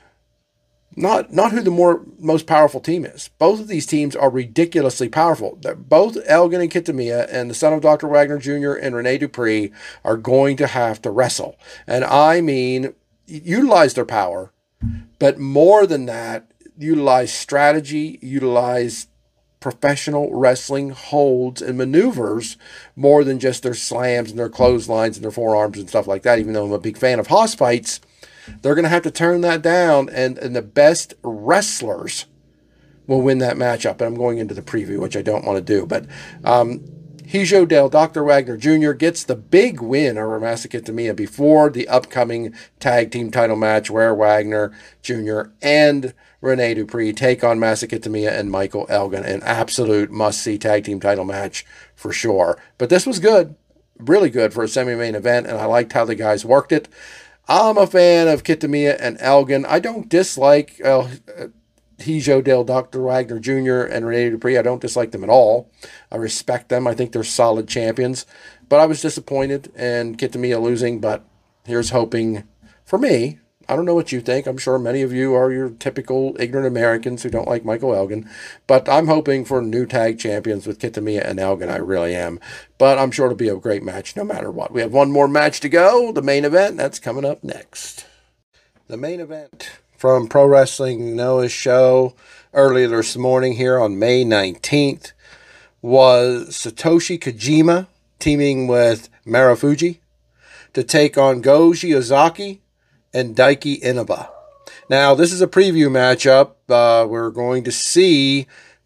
Not not who the more most powerful team is. Both of these teams are ridiculously powerful. They're both Elgin and Kitamiya and the son of Doctor Wagner Junior and Rene Dupree are going to have to wrestle. And I mean, utilize their power, but more than that, utilize strategy, utilize professional wrestling holds and maneuvers more than just their slams and their clotheslines and their forearms and stuff like that, even though I'm a big fan of house fights. They're going to have to turn that down, and, and the best wrestlers will win that matchup. And I'm going into the preview, which I don't want to do. But um, Hijo del Doctor Wagner Junior gets the big win over Masa Kitamiya before the upcoming tag team title match where Wagner Junior and Rene Dupree take on Masa Kitamiya and Michael Elgin. An absolute must-see tag team title match for sure. But this was good, really good for a semi-main event, and I liked how the guys worked it. I'm a fan of Kitamiya and Elgin. I don't dislike uh, Hijo del Doctor Wagner Junior and Rene Dupree. I don't dislike them at all. I respect them. I think they're solid champions. But I was disappointed in Kitamiya losing, but here's hoping for me. I don't know what you think. I'm sure many of you are your typical ignorant Americans who don't like Michael Elgin. But I'm hoping for new tag champions with Kitamiya and Elgin. I really am. But I'm sure it'll be a great match no matter what. We have one more match to go. The main event. That's coming up next. The main event from Pro Wrestling Noah's show earlier this morning here on May nineteenth was Satoshi Kojima teaming with Marufuji to take on Go Shiozaki and Daiki Inaba. Now, this is a preview matchup. Uh, we're going to see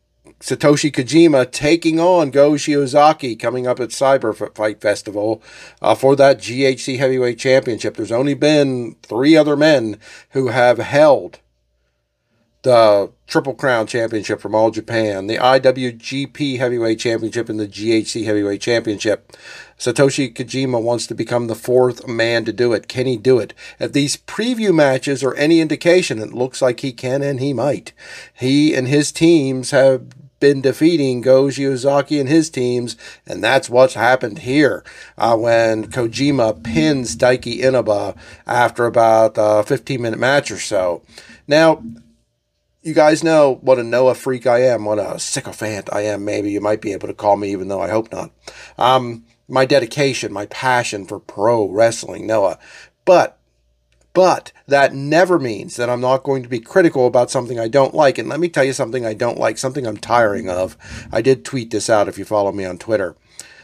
Satoshi Kojima taking on Go Shiozaki coming up at Cyber Fight Festival uh, for that G H C Heavyweight Championship. There's only been three other men who have held the Triple Crown Championship from All Japan, the I W G P Heavyweight Championship, and the G H C Heavyweight Championship. Satoshi Kojima wants to become the fourth man to do it. Can he do it? If these preview matches are any indication, it looks like he can and he might. He and his teams have been defeating Go Shiozaki and his teams, and that's what's happened here uh, when Kojima pins Daiki Inaba after about a fifteen-minute match or so. Now, you guys know what a Noah freak I am, what a sycophant I am, maybe you might be able to call me, even though I hope not. Um, my dedication, my passion for pro wrestling, Noah. But, but that never means that I'm not going to be critical about something I don't like. And let me tell you something I don't like, something I'm tiring of. I did tweet this out if you follow me on Twitter.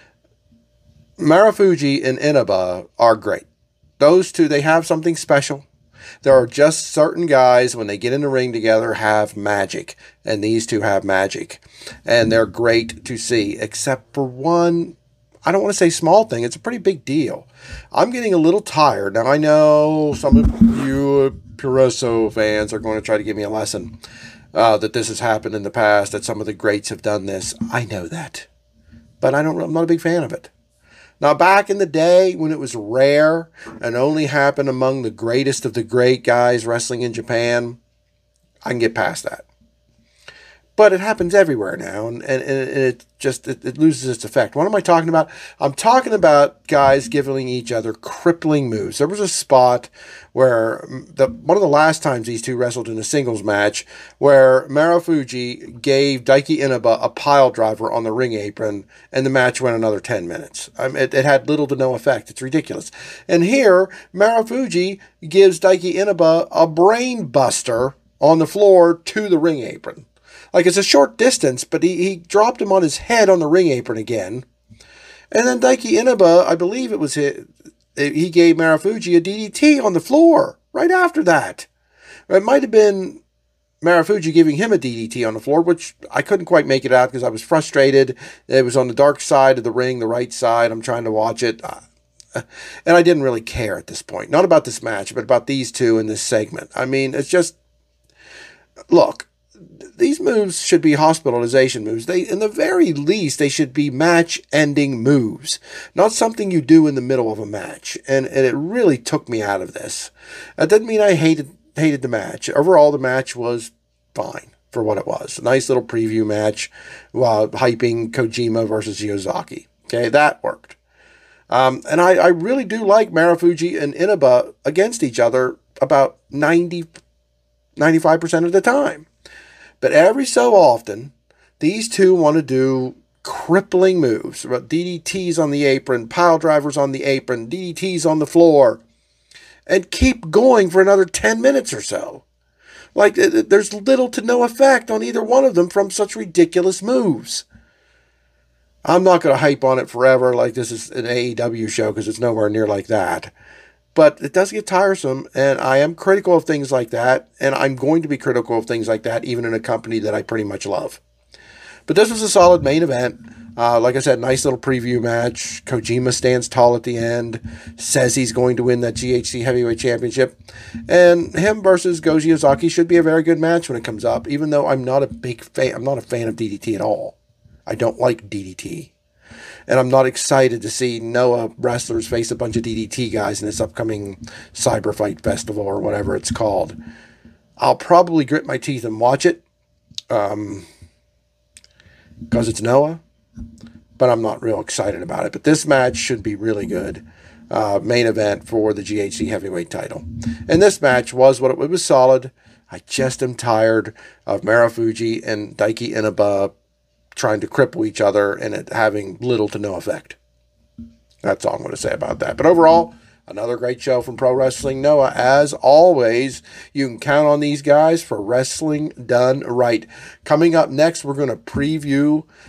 Marufuji and Inaba are great. Those two, they have something special. There are just certain guys, when they get in the ring together, have magic. And these two have magic. And they're great to see. Except for one, I don't want to say small thing. It's a pretty big deal. I'm getting a little tired. Now, I know some of you Puroresu fans are going to try to give me a lesson. Uh, that this has happened in the past. That some of the greats have done this. I know that. But I don't, I'm not a big fan of it. Now, back in the day when it was rare and only happened among the greatest of the great guys wrestling in Japan, I can get past that. But it happens everywhere now, and, and, and it just it, it loses its effect. What am I talking about? I'm talking about guys giving each other crippling moves. There was a spot where, the one of the last times these two wrestled in a singles match, where Marufuji gave Daiki Inaba a pile driver on the ring apron, and the match went another ten minutes. Um, it, it had little to no effect. It's ridiculous. And here, Marufuji gives Daiki Inaba a brain buster on the floor to the ring apron. Like, it's a short distance, but he, he dropped him on his head on the ring apron again. And then Daiki Inaba, I believe it was his, he gave Marufuji a D D T on the floor right after that. It might have been Marufuji giving him a D D T on the floor, which I couldn't quite make it out because I was frustrated. It was on the dark side of the ring, the right side. I'm trying to watch it. And I didn't really care at this point. Not about this match, but about these two in this segment. I mean, it's just, look. These moves should be hospitalization moves. They, in the very least, they should be match-ending moves, not something you do in the middle of a match. And, and it really took me out of this. That doesn't mean I hated hated the match. Overall, the match was fine for what it was. A nice little preview match while hyping Kojima versus Shiozaki. Okay, that worked. Um, and I, I really do like Marufuji and Inaba against each other about ninety, ninety-five percent of the time. But every so often, these two want to do crippling moves. D D Ts on the apron, pile drivers on the apron, D D Ts on the floor, and keep going for another ten minutes or so. Like, there's little to no effect on either one of them from such ridiculous moves. I'm not going to hype on it forever like this is an A E W show because it's nowhere near like that. But it does get tiresome, and I am critical of things like that, and I'm going to be critical of things like that, even in a company that I pretty much love. But this was a solid main event. Uh, like I said, nice little preview match. Kojima stands tall at the end, says he's going to win that G H C Heavyweight Championship. And him versus Go Shiozaki should be a very good match when it comes up, even though I'm not a big fan. I'm not a fan of D D T at all. I don't like D D T. And I'm not excited to see Noah wrestlers face a bunch of D D T guys in this upcoming Cyber Fight Festival or whatever it's called. I'll probably grit my teeth and watch it um, because it's Noah, but I'm not real excited about it. But this match should be really good. Uh, main event for the G H C Heavyweight title. And this match was what it, it was solid. I just am tired of Marufuji and Daiki Inaba trying to cripple each other and it having little to no effect. That's all I'm going to say about that. But overall, another great show from Pro Wrestling Noah. As always, you can count on these guys for wrestling done right. Coming up next, we're going to preview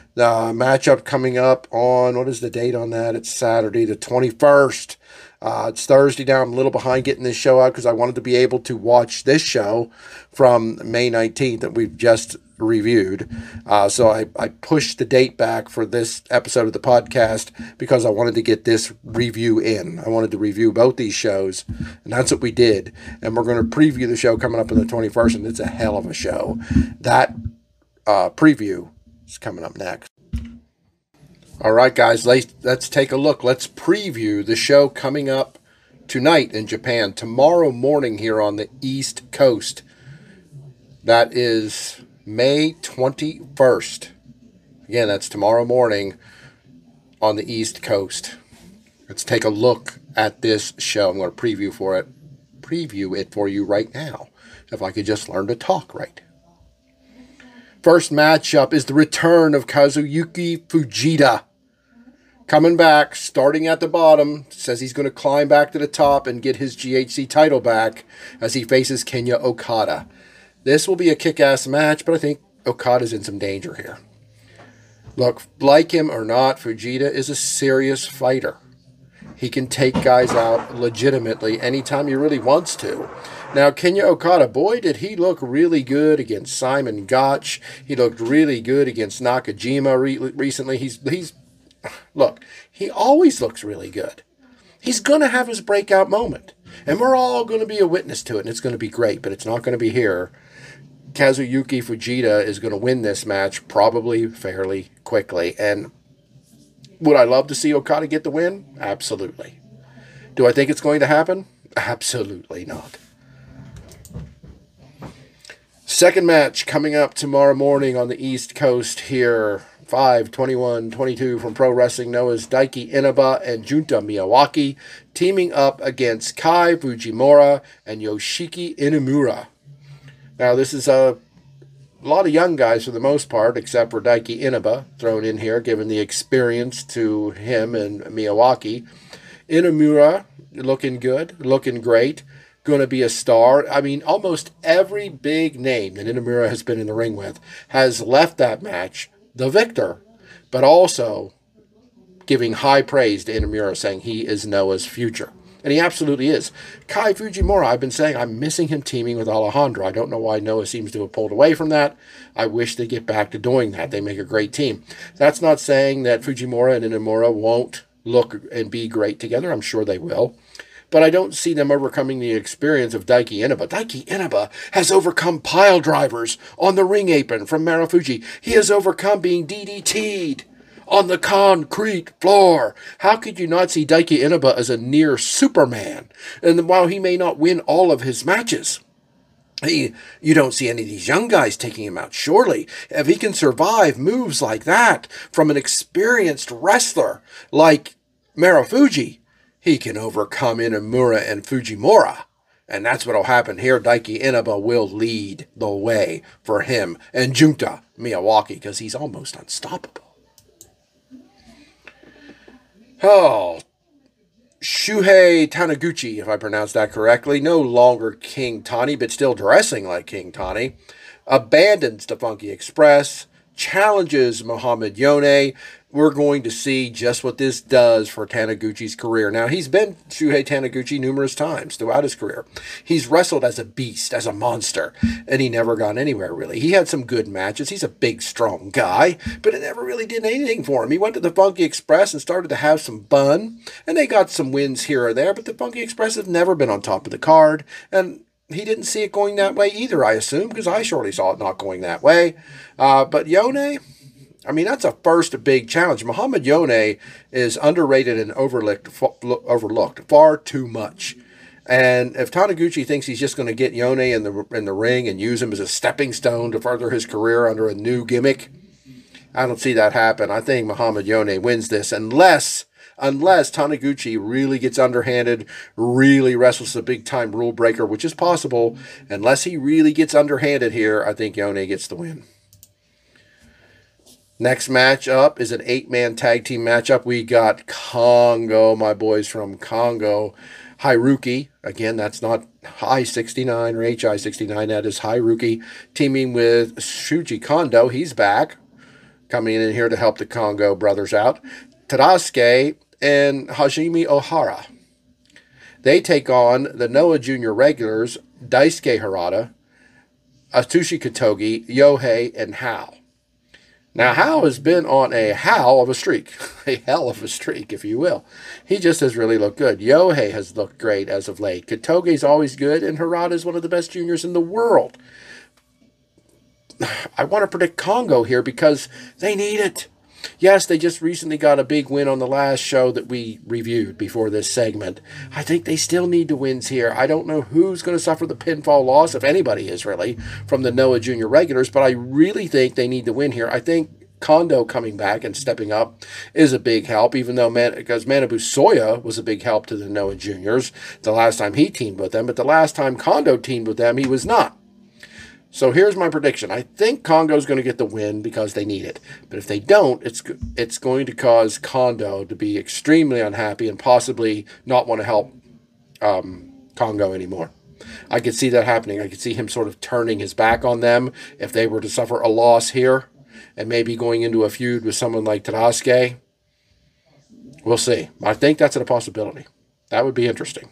The matchup coming up on, what is the date on that? It's Saturday, the twenty-first. Uh, it's Thursday now. I'm a little behind getting this show out because I wanted to be able to watch this show from May nineteenth that we've just reviewed. Uh, so I, I pushed the date back for this episode of the podcast because I wanted to get this review in. I wanted to review both these shows, and that's what we did. And we're going to preview the show coming up on the twenty-first, and it's a hell of a show. That uh, preview is coming up next. All right, guys, let's take a look. Let's preview the show coming up tonight in Japan, tomorrow morning here on the East Coast. That is May twenty-first. Again, that's tomorrow morning on the East Coast. Let's take a look at this show. I'm going to preview for it, preview it for you right now. If I could just learn to talk right. First matchup is the return of Kazuyuki Fujita. Coming back, starting at the bottom, says he's going to climb back to the top and get his G H C title back as he faces Kinya Okada. This will be a kick-ass match, but I think Okada's in some danger here. Look, like him or not, Fujita is a serious fighter. He can take guys out legitimately anytime he really wants to. Now, Kinya Okada, boy, did he look really good against Simon Gotch. He looked really good against Nakajima re- recently. He's he's Look, he always looks really good. He's going to have his breakout moment. And we're all going to be a witness to it, and it's going to be great, but it's not going to be here. Kazuyuki Fujita is going to win this match probably fairly quickly. And would I love to see Okada get the win? Absolutely. Do I think it's going to happen? Absolutely not. Second match coming up tomorrow morning on the East Coast here. five twenty-one twenty-two from Pro Wrestling Noah's Daiki Inaba and Junta Miyawaki teaming up against Kai Fujimura and Yoshiki Inamura. Now, this is a, a lot of young guys for the most part, except for Daiki Inaba thrown in here, given the experience to him and Miyawaki. Inamura looking good, looking great, going to be a star. I mean, almost every big name that Inamura has been in the ring with has left that match the victor, but also giving high praise to Inamura, saying he is Noah's future. And he absolutely is. Kai Fujimura, I've been saying I'm missing him teaming with Alejandro. I don't know why Noah seems to have pulled away from that. I wish they get back to doing that. They make a great team. That's not saying that Fujimura and Inamura won't look and be great together. I'm sure they will. But I don't see them overcoming the experience of Daiki Inaba. Daiki Inaba has overcome pile drivers on the ring apron from Marufuji. He has overcome being D D T'd on the concrete floor. How could you not see Daiki Inaba as a near Superman? And while he may not win all of his matches, he, you don't see any of these young guys taking him out, surely. If he can survive moves like that from an experienced wrestler like Marufuji, he can overcome Inamura and Fujimura. And that's what will happen here. Daiki Inaba will lead the way for him and Junta Miyawaki because he's almost unstoppable. Oh, Shuhei Taniguchi, if I pronounced that correctly, no longer King Tani, but still dressing like King Tani, abandons the Funky Express, challenges Muhammad Yone. We're going to see just what this does for Taniguchi's career. Now, he's been Shuhei Taniguchi numerous times throughout his career. He's wrestled as a beast, as a monster, and he never got anywhere, really. He had some good matches. He's a big, strong guy, but it never really did anything for him. He went to the Funky Express and started to have some fun, and they got some wins here or there, but the Funky Express have never been on top of the card, and he didn't see it going that way either, I assume, because I surely saw it not going that way. Uh, but Yone, I mean, that's a first big challenge. Muhammad Yone is underrated and overlooked, overlooked far too much. And if Taniguchi thinks he's just going to get Yone in the in the ring and use him as a stepping stone to further his career under a new gimmick, I don't see that happen. I think Muhammad Yone wins this unless... Unless Taniguchi really gets underhanded, really wrestles a big-time rule breaker, which is possible. Unless he really gets underhanded here, I think Yone gets the win. Next match up is an eight-man tag team matchup. We got Congo, my boys from Congo. Haruki, again, that's not I sixty-nine or H I sixty-nine, that is Haruki, teaming with Shuji Kondo. He's back. coming in here to help the Kongo brothers out. Tadasuke and Hajime Ohara. They take on the Noah Junior regulars, Daisuke Harada, Atsushi Kotogi, Yohei, and Hao. Now, Hao has been on a howl of a streak. A hell of a streak, if you will. He just has really looked good. Yohei has looked great as of late. Kotogi's always good, and Harada is one of the best juniors in the world. I want to predict Kongo here because they need it. Yes, they just recently got a big win on the last show that we reviewed before this segment. I think they still need the wins here. I don't know who's going to suffer the pinfall loss, if anybody is really, from the Noah Junior regulars, but I really think they need the win here. I think Kondo coming back and stepping up is a big help, even though, Man, because Manabu Soya was a big help to the Noah Juniors the last time he teamed with them, but the last time Kondo teamed with them, he was not. So here's my prediction. I think Kongo's going to get the win because they need it. But if they don't, it's it's going to cause Kondo to be extremely unhappy and possibly not want to help um, Kongo anymore. I could see that happening. I could see him sort of turning his back on them if they were to suffer a loss here and maybe going into a feud with someone like Tadasuke. We'll see. I think that's a possibility. That would be interesting.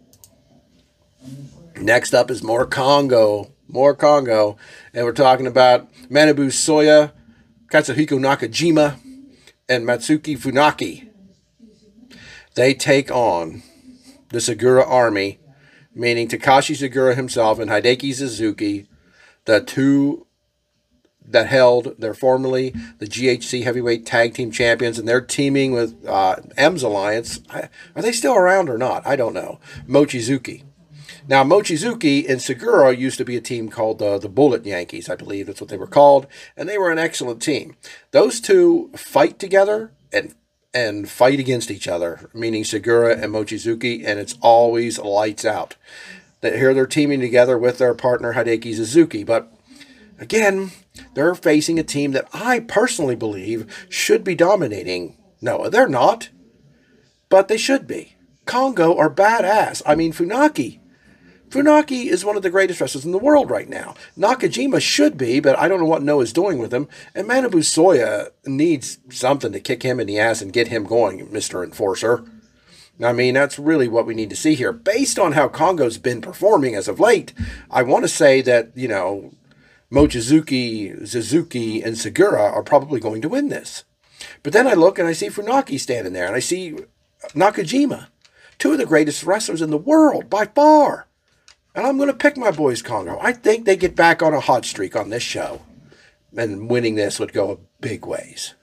Next up is more Kongo. More Kongo. And we're talking about Manabu Soya, Katsuhiko Nakajima, and Matsuki Funaki. They take on the Segura Army, meaning Takashi Segura himself and Hideki Suzuki, the two that held, they're formerly the G H C Heavyweight Tag Team Champions, and they're teaming with uh, M's Alliance. Are they still around or not? I don't know. Mochizuki. Now, Mochizuki and Segura used to be a team called uh, the Bullet Yankees, I believe that's what they were called, and they were an excellent team. Those two fight together and and fight against each other, meaning Segura and Mochizuki, and it's always lights out. Here they're teaming together with their partner Hideki Suzuki, but again, they're facing a team that I personally believe should be dominating Noah. They're not, but they should be. Kongo are badass. I mean, Funaki. Funaki is one of the greatest wrestlers in the world right now. Nakajima should be, but I don't know what Noah's doing with him. And Manabu Soya needs something to kick him in the ass and get him going, Mister Enforcer. I mean, that's really what we need to see here. Based on how Kongo's been performing as of late, I want to say that, you know, Mochizuki, Suzuki, and Segura are probably going to win this. But then I look and I see Funaki standing there, and I see Nakajima, two of the greatest wrestlers in the world, by far. And I'm going to pick my boys Kongo. I think they get back on a hot streak on this show. And winning this would go a big ways.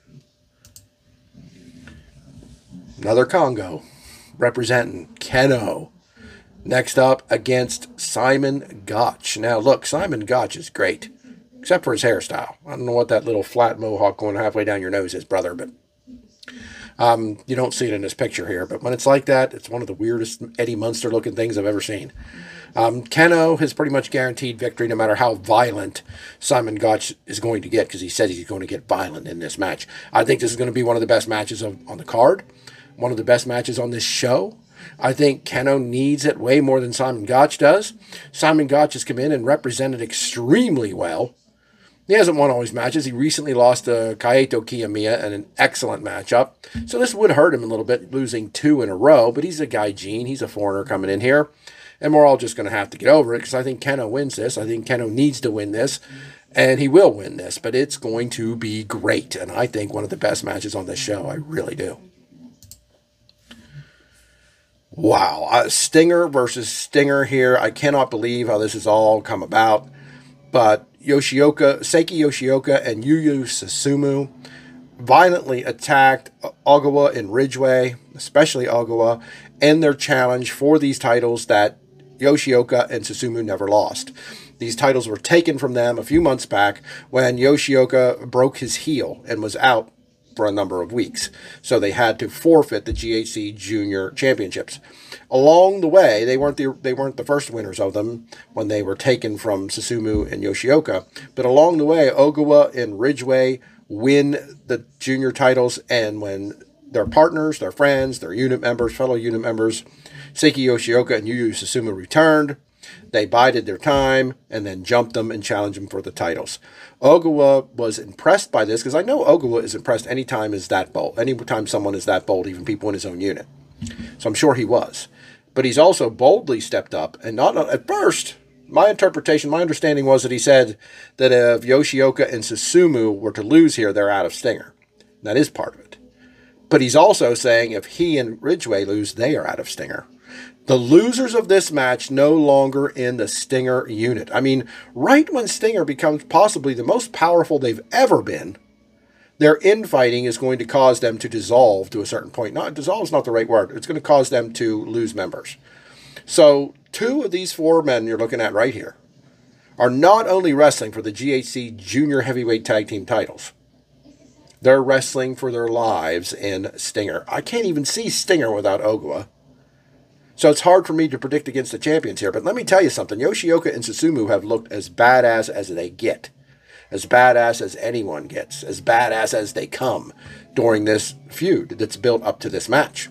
Another Kongo representing Kenoh. Next up against Simon Gotch. Now look, Simon Gotch is great. Except for his hairstyle. I don't know what that little flat mohawk going halfway down your nose is, brother. But um, you don't see it in this picture here. But when it's like that, it's one of the weirdest Eddie Munster looking things I've ever seen. Um, Kenoh has pretty much guaranteed victory no matter how violent Simon Gotch is going to get, because he said he's going to get violent in this match. I think this is going to be one of the best matches of, on the card, one of the best matches on this show. I think Kenoh needs it way more than Simon Gotch does. Simon Gotch has come in and represented extremely well. He hasn't won all his matches. He recently lost to Kaito Kiyomiya in an excellent matchup. So this would hurt him a little bit, losing two in a row, but he's a gaijin. He's a foreigner coming in here. And we're all just going to have to get over it because I think Kenoh wins this. I think Kenoh needs to win this, and he will win this. But it's going to be great, and I think one of the best matches on this show. I really do. Wow. Uh, Stinger versus Stinger here. I cannot believe how this has all come about. But Yoshioka, Seiki Yoshioka and Yuyu Susumu violently attacked Ogawa and Ridgeway, especially Ogawa, in their challenge for these titles that Yoshioka and Susumu never lost. These titles were taken from them a few months back when Yoshioka broke his heel and was out for a number of weeks. So they had to forfeit the G H C Junior Championships. Along the way, they weren't the they weren't the first winners of them when they were taken from Susumu and Yoshioka. But along the way, Ogawa and Ridgeway win the junior titles, and when their partners, their friends, their unit members, fellow unit members, Seiki Yoshioka and Yuyu Susumu returned, They bided their time and then jumped them and challenged them for the titles. Ogawa was impressed by this because I know Ogawa is impressed anytime is that bold. Anytime someone is that bold, even people in his own unit. So I'm sure he was. But he's also boldly stepped up. And not at first, my interpretation, my understanding was that he said that if Yoshioka and Susumu were to lose here, they're out of Stinger. That is part of it. But he's also saying if he and Ridgeway lose, they are out of Stinger. The losers of this match no longer in the Stinger unit. I mean, right when Stinger becomes possibly the most powerful they've ever been, their infighting is going to cause them to dissolve to a certain point. Not dissolve is not the right word. It's going to cause them to lose members. So two of these four men you're looking at right here are not only wrestling for the G H C Junior Heavyweight Tag Team titles. They're wrestling for their lives in Stinger. I can't even see Stinger without Ogawa. So it's hard for me to predict against the champions here. But let me tell you something. Yoshioka and Susumu have looked as badass as they get. As badass as anyone gets. As badass as they come during this feud that's built up to this match.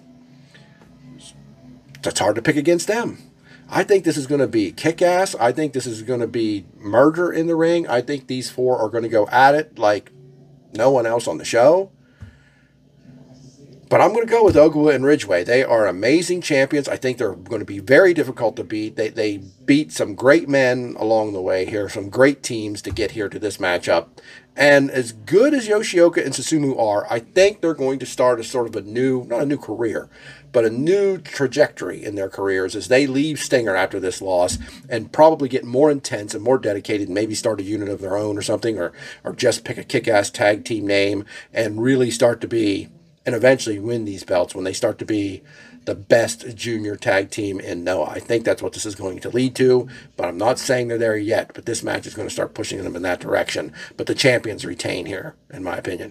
It's hard to pick against them. I think this is going to be kick-ass. I think this is going to be murder in the ring. I think these four are going to go at it like no one else on the show. But I'm going to go with Ogawa and Ridgeway. They are amazing champions. I think they're going to be very difficult to beat. They they beat some great men along the way here, some great teams to get here to this matchup. And as good as Yoshioka and Susumu are, I think they're going to start a sort of a new, not a new career, but a new trajectory in their careers as they leave Stinger after this loss and probably get more intense and more dedicated and maybe start a unit of their own or something, or, or just pick a kick-ass tag team name and really start to be, and eventually win these belts when they start to be the best junior tag team in Noah. I think that's what this is going to lead to, but I'm not saying they're there yet, but this match is going to start pushing them in that direction. But the champions retain here, in my opinion.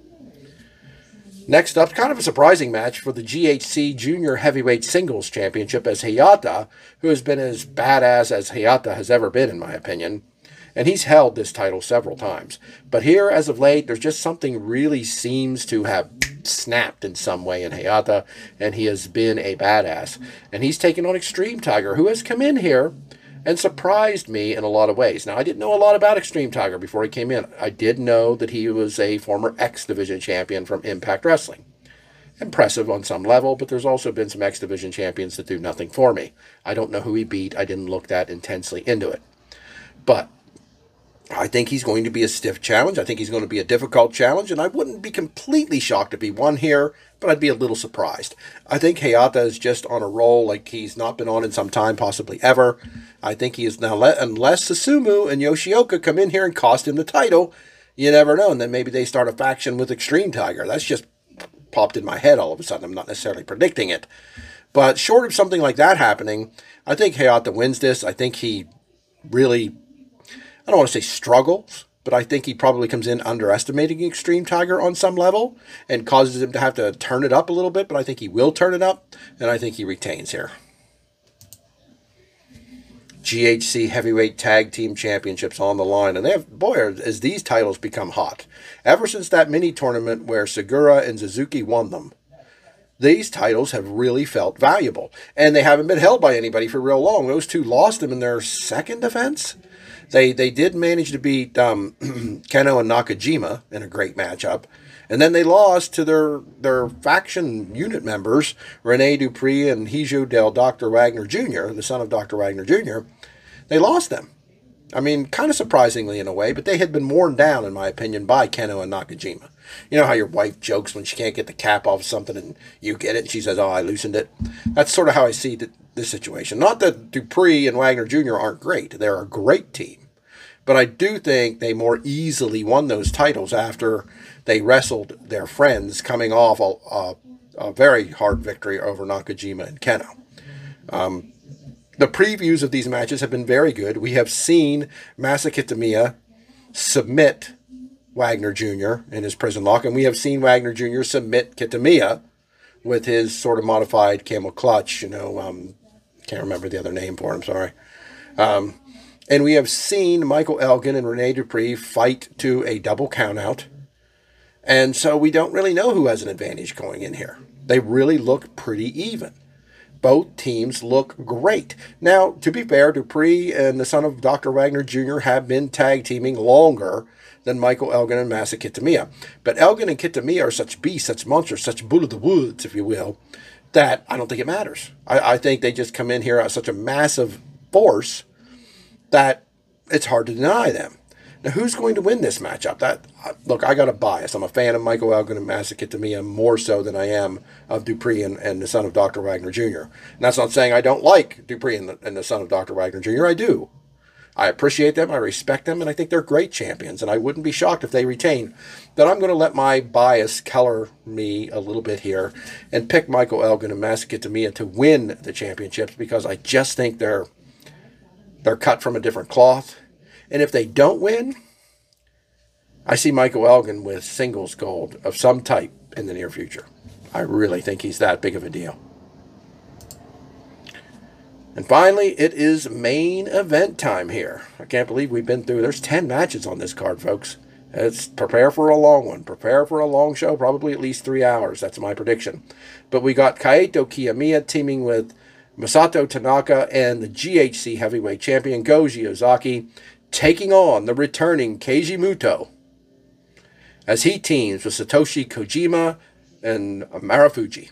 Next up, kind of a surprising match for the G H C Junior Heavyweight Singles Championship as Hayata, who has been as badass as Hayata has ever been, in my opinion. And he's held this title several times. But here, as of late, there's just something really seems to have snapped in some way in Hayata, and he has been a badass. And he's taken on Extreme Tiger, who has come in here and surprised me in a lot of ways. Now, I didn't know a lot about Extreme Tiger before he came in. I did know that he was a former X Division champion from Impact Wrestling. Impressive on some level, but there's also been some X Division champions that do nothing for me. I don't know who he beat. I didn't look that intensely into it. But I think he's going to be a stiff challenge. I think he's going to be a difficult challenge, and I wouldn't be completely shocked if he won here, but I'd be a little surprised. I think Hayata is just on a roll like he's not been on in some time, possibly ever. I think he is now, let, unless Susumu and Yoshioka come in here and cost him the title, you never know, and then maybe they start a faction with Extreme Tiger. That's just popped in my head all of a sudden. I'm not necessarily predicting it. But short of something like that happening, I think Hayata wins this. I think he really, I don't want to say struggles, but I think he probably comes in underestimating Extreme Tiger on some level and causes him to have to turn it up a little bit, but I think he will turn it up, and I think he retains here. G H C Heavyweight Tag Team Championships on the line, and they have, boy, as these titles become hot. Ever since that mini tournament where Segura and Suzuki won them, these titles have really felt valuable, and they haven't been held by anybody for real long. Those two lost them in their second defense. They they did manage to beat um, Keno and Nakajima in a great matchup. And then they lost to their, their faction unit members, Rene Dupree and Hijo del Doctor Wagner Junior, the son of Doctor Wagner Junior They lost them. I mean, kind of surprisingly in a way, but they had been worn down, in my opinion, by Keno and Nakajima. You know how your wife jokes when she can't get the cap off something and you get it and she says, oh, I loosened it? That's sort of how I see the, this situation. Not that Dupree and Wagner Junior aren't great. They're a great team. But I do think they more easily won those titles after they wrestled their friends, coming off a, a, a very hard victory over Nakajima and Keno. Um, the previews of these matches have been very good. We have seen Masa Kitamiya submit Wagner Junior in his prison lock, and we have seen Wagner Junior submit Kitamiya with his sort of modified camel clutch. You know, um, can't remember the other name for him, sorry. Um, and we have seen Michael Elgin and Rene Dupree fight to a double countout. And so we don't really know who has an advantage going in here. They really look pretty even. both teams look great. Now, to be fair, Dupree and the son of Doctor Wagner Junior have been tag teaming longer than Michael Elgin and Masa Kitamiya. But Elgin and Kitamiya are such beasts, such monsters, such bull of the woods, if you will, that I don't think it matters. I, I think they just come in here as such a massive force that it's hard to deny them. Now, who's going to win this matchup? That look, I got a bias. I'm a fan of Michael Elgin and Masa Kitamiya more so than I am of Dupree and, and the son of Doctor Wagner Junior And that's not saying I don't like Dupree and the, and the son of Doctor Wagner Junior I do. I appreciate them, I respect them, and I think they're great champions, and I wouldn't be shocked if they retain. But I'm going to let my bias color me a little bit here and pick Michael Elgin and Masa Kitamiya to win the championships because I just think they're they're cut from a different cloth. And if they don't win, I see Michael Elgin with singles gold of some type in the near future. I really think he's that big of a deal. And finally, it is main event time here. I can't believe we've been through, there's ten matches on this card, folks. It's prepare for a long one. Prepare for a long show, probably at least three hours. That's my prediction. But we got Kaito Kiyomiya teaming with Masato Tanaka and the G H C heavyweight champion Goji Ozaki taking on the returning Keiji Muto as he teams with Satoshi Kojima and Marufuji.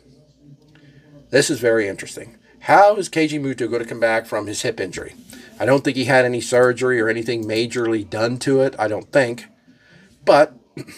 This is very interesting. How is Keiji Muto going to come back from his hip injury? I don't think he had any surgery or anything majorly done to it. I don't think. But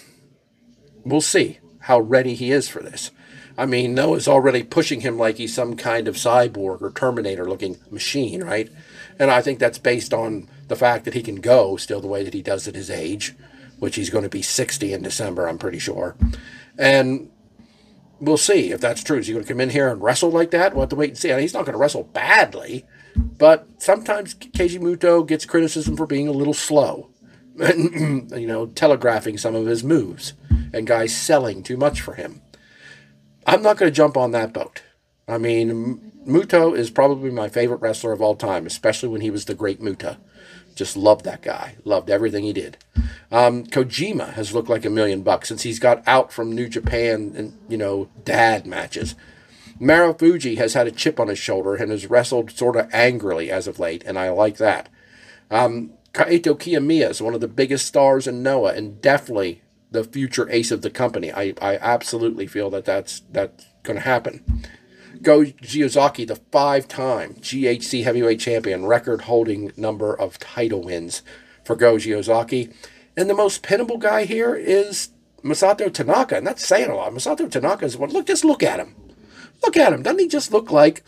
we'll see how ready he is for this. I mean, Noah's already pushing him like he's some kind of cyborg or Terminator-looking machine, right? And I think that's based on the fact that he can go still the way that he does at his age, which he's going to be sixty in December, I'm pretty sure. And we'll see if that's true. Is he going to come in here and wrestle like that? We'll have to wait and see. And he's not going to wrestle badly, but sometimes Keiji Muto gets criticism for being a little slow. And, you know, telegraphing some of his moves and guys selling too much for him. I'm not going to jump on that boat. I mean, Muto is probably my favorite wrestler of all time, especially when he was the Great Muta. Just loved that guy. Loved everything he did. Um, Kojima has looked like a million bucks since he's got out from New Japan and, you know, dad matches. Marufuji has had a chip on his shoulder and has wrestled sort of angrily as of late, and I like that. Um, Kaito Kiyomiya is one of the biggest stars in Noah and definitely the future ace of the company. I, I absolutely feel that that's, that's going to happen. Goji Ozaki, the five-time G H C heavyweight champion, record-holding number of title wins for Goji Ozaki. And the most pinnable guy here is Masato Tanaka, and that's saying a lot. Masato Tanaka is one. Look, just look at him. Look at him. Doesn't he just look like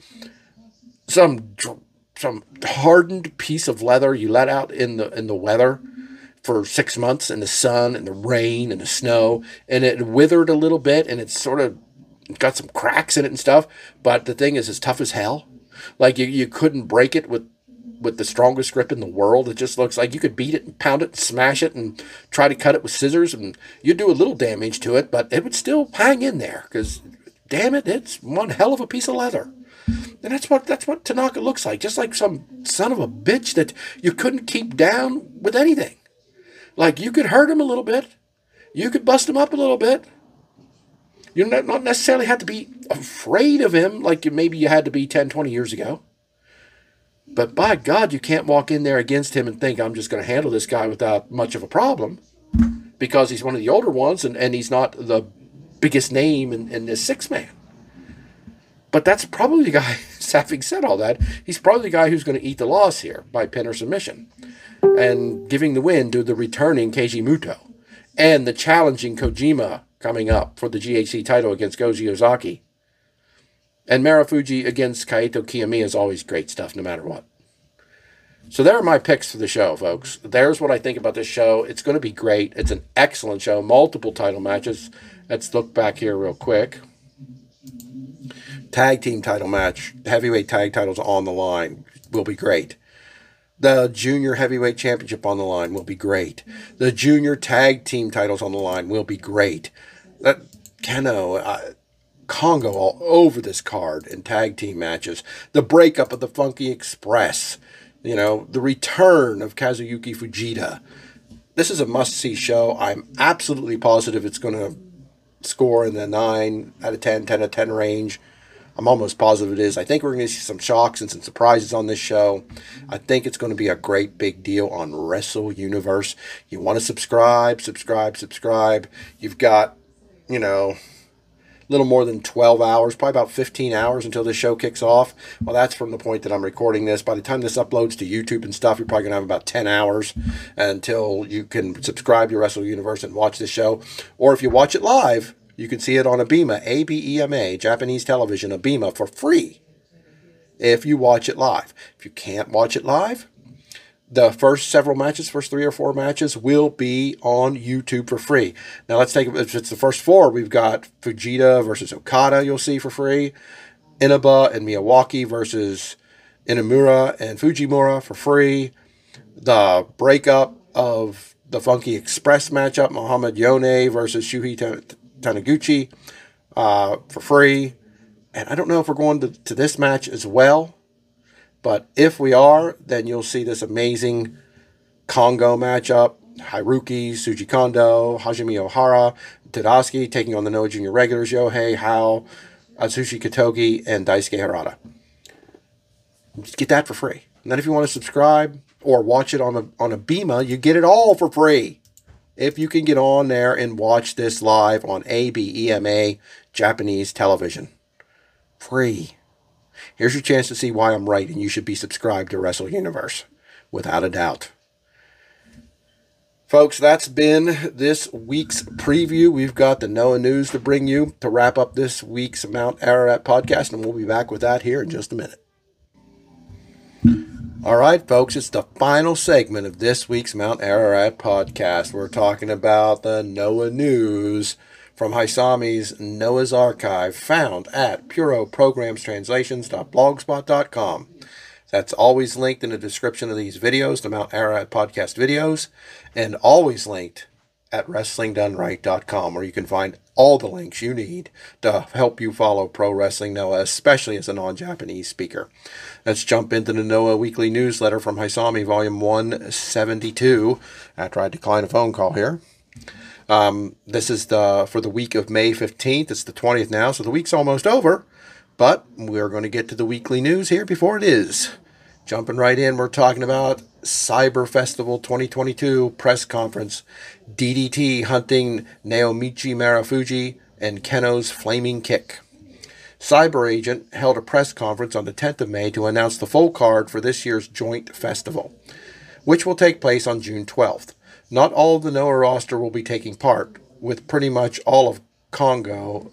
some some hardened piece of leather you let out in the in the weather for six months in the sun and the rain and the snow, and it withered a little bit, and it's sort of got some cracks in it and stuff, but the thing is as tough as hell. Like you, you couldn't break it with with the strongest grip in the world. It just looks like you could beat it and pound it and smash it and try to cut it with scissors, and you'd do a little damage to it, but it would still hang in there because, damn it, it's one hell of a piece of leather. And that's what that's what Tanaka looks like, just like some son of a bitch that you couldn't keep down with anything. Like you could hurt him a little bit, you could bust him up a little bit. You not not necessarily have to be afraid of him like you, maybe you had to be ten, twenty years ago. But by God, you can't walk in there against him and think, I'm just going to handle this guy without much of a problem. Because he's one of the older ones and, and he's not the biggest name in, in this six-man. But that's probably the guy, having said all that, he's probably the guy who's going to eat the loss here by pin or submission. And giving the win to the returning Keiji Muto. And the challenging Kojima coming up for the G H C title against Goji Ozaki. And Marufuji against Kaito Kiyomiya is always great stuff, no matter what. So there are my picks for the show, folks. There's what I think about this show. It's going to be great. It's an excellent show. Multiple title matches. Let's look back here real quick. Tag team title match. Heavyweight tag titles on the line. Will be great. The junior heavyweight championship on the line will be great. The junior tag team titles on the line will be great. That Keno, uh, Congo all over this card in tag team matches. The breakup of the Funky Express. You know, the return of Kazuyuki Fujita. This is a must-see show. I'm absolutely positive it's going to score in the nine out of ten, ten out of ten range. I'm almost positive it is. I think we're going to see some shocks and some surprises on this show. I think it's going to be a great big deal on Wrestle Universe. You want to subscribe, subscribe, subscribe. You've got, you know, a little more than twelve hours, probably about fifteen hours until this show kicks off. Well, that's from the point that I'm recording this. By the time this uploads to YouTube and stuff, you're probably going to have about ten hours until you can subscribe to Wrestle Universe and watch this show. Or if you watch it live, you can see it on Abema, A B E M A, Japanese television, Abema, for free if you watch it live. If you can't watch it live, the first several matches, first three or four matches, will be on YouTube for free. Now, let's take, if it's the first four, we've got Fujita versus Okada, you'll see for free. Inaba and Miyawaki versus Inamura and Fujimura for free. The breakup of the Funky Express matchup, Muhammad Yone versus Shuhei Taniguchi, uh, for free. And I don't know if we're going to, to this match as well. But if we are, then you'll see this amazing Kongo matchup. Haruki, Suji Kondo, Hajime Ohara, Tadasuke taking on the Noah Junior regulars, Yohei, Hao, Atsushi Katogi, and Daisuke Harada. Just get that for free. And then if you want to subscribe or watch it on a, on Abema, you get it all for free. If you can get on there and watch this live on A B E M A Japanese television. Free. Here's your chance to see why I'm right and you should be subscribed to Wrestle Universe. Without a doubt. Folks, that's been this week's preview. We've got the Noah news to bring you to wrap up this week's Mount Ararat podcast, and we'll be back with that here in just a minute. All right, folks, it's the final segment of this week's Mount Ararat podcast. We're talking about the Noah news from Hisami's Noah's Archive, found at puro programs translations dot blogspot dot com. That's always linked in the description of these videos, the Mount Ararat podcast videos, and always linked at wrestling done right dot com, where you can find all the links you need to help you follow Pro Wrestling Noah, especially as a non-Japanese speaker. Let's jump into the Noah Weekly Newsletter from Hisami, Volume one seventy-two, after I decline a phone call here. Um, this is the for the week of May fifteenth. It's the twentieth now, so the week's almost over. But we're going to get to the weekly news here before it is. Jumping right in, we're talking about Cyber Festival twenty twenty-two press conference. D D T hunting Naomichi Marufuji and Keno's flaming kick. Cyber Agent held a press conference on the tenth of May to announce the full card for this year's joint festival, which will take place on June twelfth. Not all of the Noah roster will be taking part, with pretty much all of Kongo,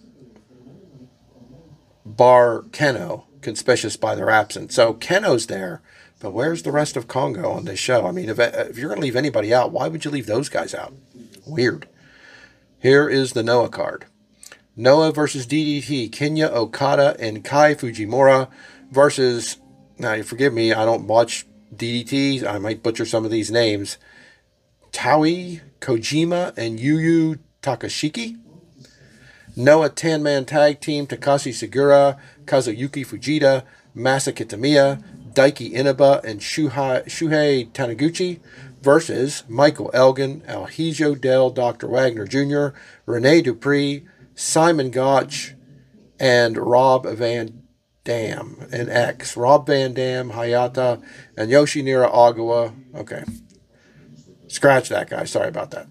bar Keno, conspicuous by their absence. So Keno's there, but where's the rest of Kongo on this show? I mean, if, if you're going to leave anybody out, why would you leave those guys out? Weird. Here is the Noah card. Noah versus D D T, Kinya Okada and Kai Fujimura versus, now you forgive me, I don't watch D D T, I might butcher some of these names, Taui Kojima and Yuyu Takashiki. Noah ten-man tag team, Takashi Segura, Kazuyuki Fujita, Masa Kitamiya, Daiki Inaba, and Shuhei, Shuhei Taniguchi versus Michael Elgin, Alhijo Del, Doctor Wagner Junior, Rene Dupree, Simon Gotch, and Rob Van Dam, and X. Rob Van Dam, Hayata, and Yoshinira Agawa. Okay. Scratch that guy. Sorry about that.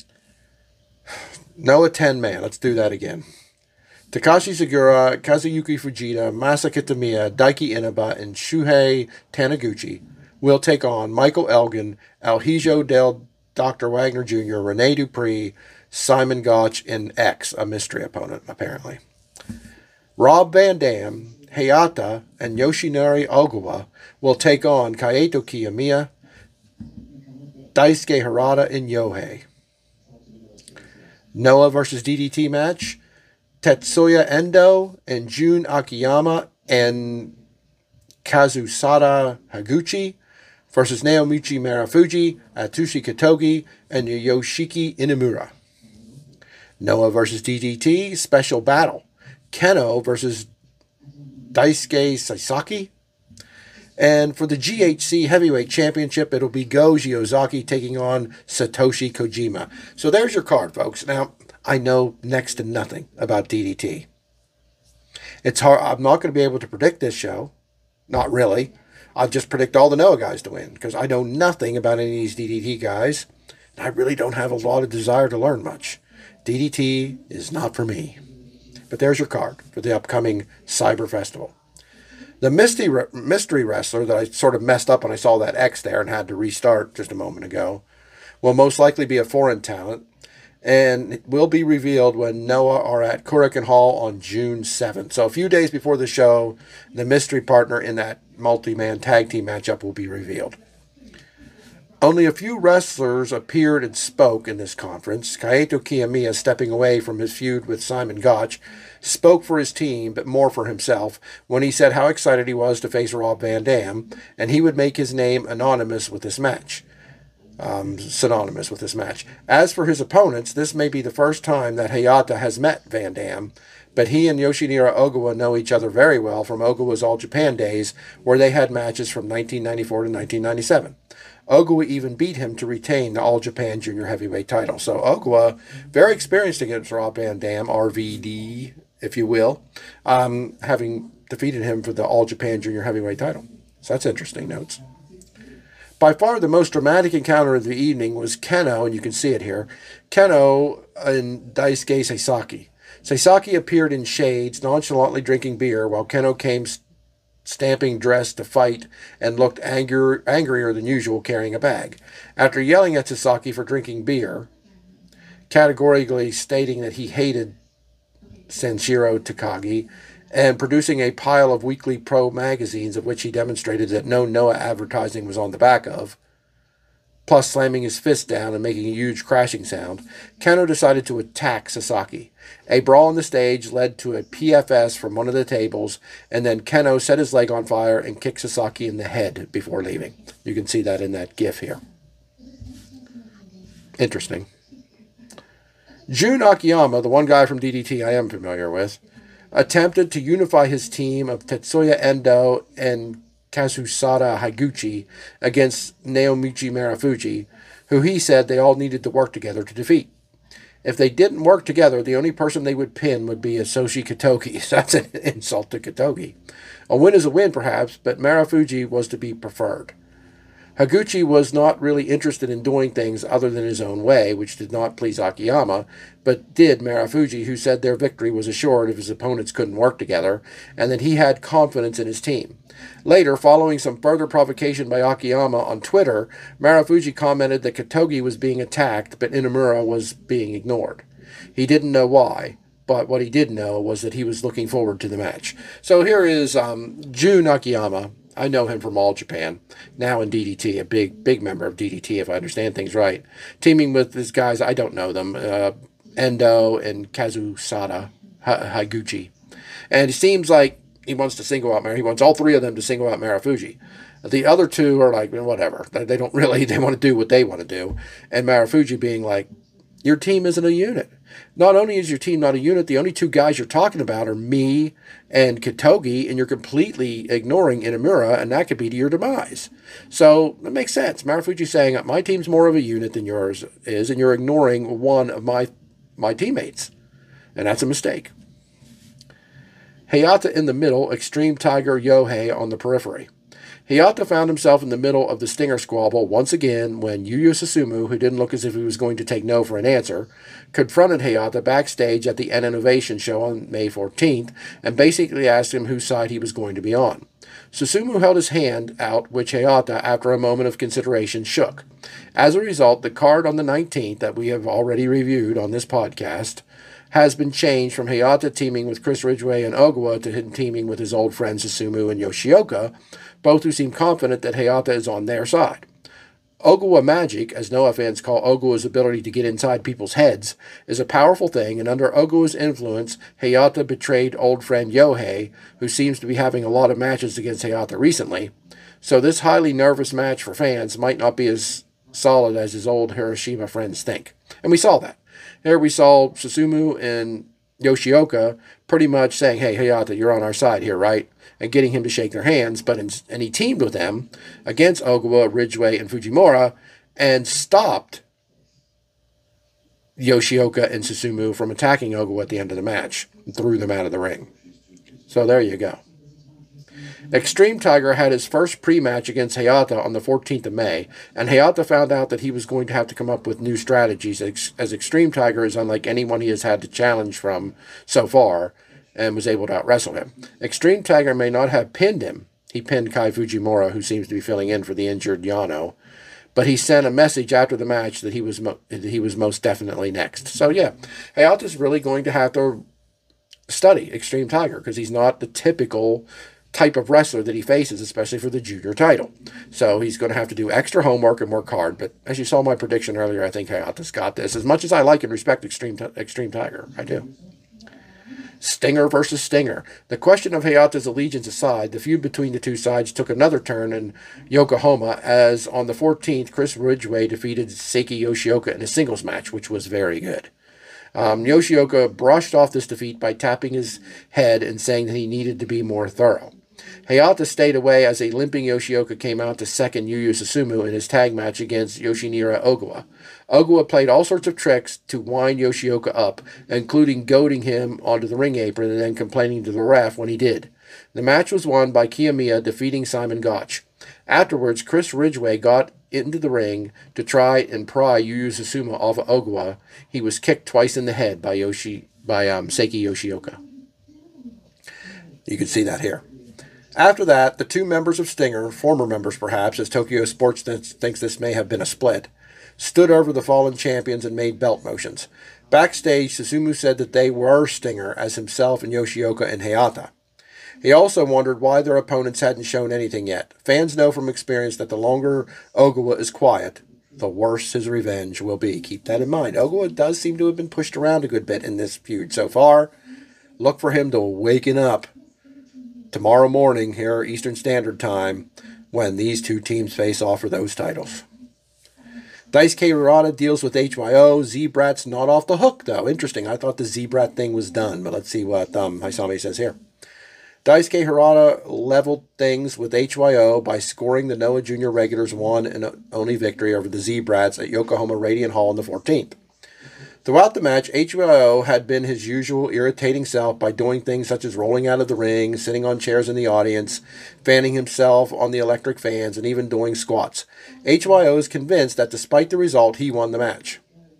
Noah ten-man. Let's do that again. Takashi Segura, Kazuyuki Fujita, Masa Kitamiya, Daiki Inaba, and Shuhei Taniguchi will take on Michael Elgin, Alhijo Del, Doctor Wagner Junior, Rene Dupree, Simon Gotch, and X, a mystery opponent, apparently. Rob Van Dam, Hayata, and Yoshinari Ogawa will take on Kaito Kiyomiya, Daisuke Harada, and Yohei. Noah versus D D T match. Tetsuya Endo and Jun Akiyama and Kazusada Higuchi versus Naomichi Marufuji, Atsushi Katogi, and Yoshiki Inamura. Noah versus D D T, special battle. Keno versus Daisuke Sasaki. And for the G H C Heavyweight Championship, it'll be Go Shiozaki taking on Satoshi Kojima. So there's your card, folks. Now, I know next to nothing about D D T. It's hard. I'm not going to be able to predict this show. Not really. I'll just predict all the Noah guys to win because I know nothing about any of these D D T guys. And I really don't have a lot of desire to learn much. D D T is not for me. But there's your card for the upcoming Cyber Festival. The mystery, mystery wrestler that I sort of messed up when I saw that X there and had to restart just a moment ago will most likely be a foreign talent and will be revealed when Noah are at Korakuen Hall on June seventh. So a few days before the show, the mystery partner in that multi-man tag team matchup will be revealed. Only a few wrestlers appeared and spoke in this conference. Kaito Kiyomiya, stepping away from his feud with Simon Gotch, spoke for his team, but more for himself, when he said how excited he was to face Rob Van Dam, and he would make his name anonymous with this match. Um, synonymous with this match. As for his opponents, this may be the first time that Hayata has met Van Dam, but he and Yoshinari Ogawa know each other very well from Ogawa's All Japan days, where they had matches from nineteen ninety-four to nineteen ninety-seven. Ogawa even beat him to retain the All Japan Junior Heavyweight title. So Ogawa, very experienced against Rob Van Dam, R V D, if you will, um, having defeated him for the All Japan Junior Heavyweight title. So that's interesting notes. By far the most dramatic encounter of the evening was Kenoh, and you can see it here, Kenoh and Daisuke Sasaki. Sasaki appeared in shades, nonchalantly drinking beer, while Kenoh came stamping dressed to fight and looked angrier, angrier than usual carrying a bag. After yelling at Sasaki for drinking beer, categorically stating that he hated Sanshiro Takagi, and producing a pile of Weekly Pro magazines of which he demonstrated that no Noah advertising was on the back of, plus slamming his fist down and making a huge crashing sound, Kenoh decided to attack Sasaki. A brawl on the stage led to a P F S from one of the tables, and then Kenoh set his leg on fire and kicked Sasaki in the head before leaving. You can see that in that GIF here. Interesting. Jun Akiyama, the one guy from D D T I am familiar with, attempted to unify his team of Tetsuya Endo and Kazusada Higuchi against Naomichi Marufuji, who he said they all needed to work together to defeat. If they didn't work together, the only person they would pin would be Asoshi Katogi. So that's an insult to Katogi. A win is a win, perhaps, but Marufuji was to be preferred. Higuchi was not really interested in doing things other than his own way, which did not please Akiyama, but did Marufuji, who said their victory was assured if his opponents couldn't work together, and that he had confidence in his team. Later, following some further provocation by Akiyama on Twitter, Marufuji commented that Katogi was being attacked, but Inamura was being ignored. He didn't know why, but what he did know was that he was looking forward to the match. So here is um, Jun Akiyama. I know him from All Japan, now in D D T, a big, big member of D D T, if I understand things right. Teaming with these guys, I don't know them, uh, Endo and Kazusada Higuchi. And it seems like he wants to single out Mar. He wants all three of them to single out Marufuji. The other two are like, whatever. They don't really, they want to do what they want to do. And Marufuji being like, your team isn't a unit. Not only is your team not a unit, the only two guys you're talking about are me and Katogi, and you're completely ignoring Inamura, and that could be to your demise. So it makes sense. Marufuji saying, my team's more of a unit than yours is, and you're ignoring one of my, my teammates. And that's a mistake. Hayata in the middle, Extreme Tiger Yohei on the periphery. Hayata found himself in the middle of the Stinger squabble once again when Yuya Susumu, who didn't look as if he was going to take no for an answer, confronted Hayata backstage at the N Innovation show on May fourteenth and basically asked him whose side he was going to be on. Susumu held his hand out, which Hayata, after a moment of consideration, shook. As a result, the card on the nineteenth that we have already reviewed on this podcast has been changed from Hayata teaming with Chris Ridgway and Ogawa to him teaming with his old friends Susumu and Yoshioka, both who seem confident that Hayata is on their side. Ogawa Magic, as Noah fans call Ogawa's ability to get inside people's heads, is a powerful thing, and under Ogawa's influence, Hayata betrayed old friend Yohei, who seems to be having a lot of matches against Hayata recently. So this highly nervous match for fans might not be as solid as his old Hiroshima friends think. And we saw that. Here we saw Susumu and Yoshioka pretty much saying, hey, Hayata, you're on our side here, right? And getting him to shake their hands. But in, and he teamed with them against Ogawa, Ridgway, and Fujimura and stopped Yoshioka and Susumu from attacking Ogawa at the end of the match and threw them out of the ring. So there you go. Extreme Tiger had his first pre-match against Hayata on the fourteenth of May, and Hayata found out that he was going to have to come up with new strategies, as Extreme Tiger is unlike anyone he has had to challenge from so far, and was able to out-wrestle him. Extreme Tiger may not have pinned him. He pinned Kai Fujimura, who seems to be filling in for the injured Yano, but he sent a message after the match that he was mo- that he was most definitely next. So yeah, Hayata's really going to have to study Extreme Tiger, because he's not the typical type of wrestler that he faces, especially for the junior title. So he's going to have to do extra homework and work hard. But as you saw my prediction earlier, I think Hayata's got this. As much as I like and respect Extreme Extreme Tiger, I do. Stinger versus Stinger. The question of Hayata's allegiance aside, the feud between the two sides took another turn in Yokohama, as on the fourteenth, Chris Ridgway defeated Seiki Yoshioka in a singles match, which was very good. Um, Yoshioka brushed off this defeat by tapping his head and saying that he needed to be more thorough. Hayata stayed away as a limping Yoshioka came out to second Yu Yu Susumu in his tag match against Yoshinari Ogawa. Ogawa played all sorts of tricks to wind Yoshioka up, including goading him onto the ring apron and then complaining to the ref when he did. The match was won by Kiyomiya defeating Simon Gotch. Afterwards, Chris Ridgway got into the ring to try and pry Yu Yu Susumu off of Ogawa. He was kicked twice in the head by Yoshi by um, Seiki Yoshioka. You can see that here. After that, the two members of Stinger, former members perhaps, as Tokyo Sports th- thinks this may have been a split, stood over the fallen champions and made belt motions. Backstage, Susumu said that they were Stinger, as himself and Yoshioka and Hayata. He also wondered why their opponents hadn't shown anything yet. Fans know from experience that the longer Ogawa is quiet, the worse his revenge will be. Keep that in mind. Ogawa does seem to have been pushed around a good bit in this feud so far. Look for him to waken up tomorrow morning here, Eastern Standard Time, when these two teams face off for those titles. Daisuke Harada deals with H Y O. Z-Brat's not off the hook, though. Interesting. I thought the Z-Brat thing was done, but let's see what um, Hisami says here. Daisuke Harada leveled things with H Y O by scoring the Noah Junior regulars' one and only victory over the Z-Brats at Yokohama Radiant Hall on the fourteenth. Throughout the match, H Y O had been his usual irritating self by doing things such as rolling out of the ring, sitting on chairs in the audience, fanning himself on the electric fans, and even doing squats. H Y O is convinced that despite the result, he won the match.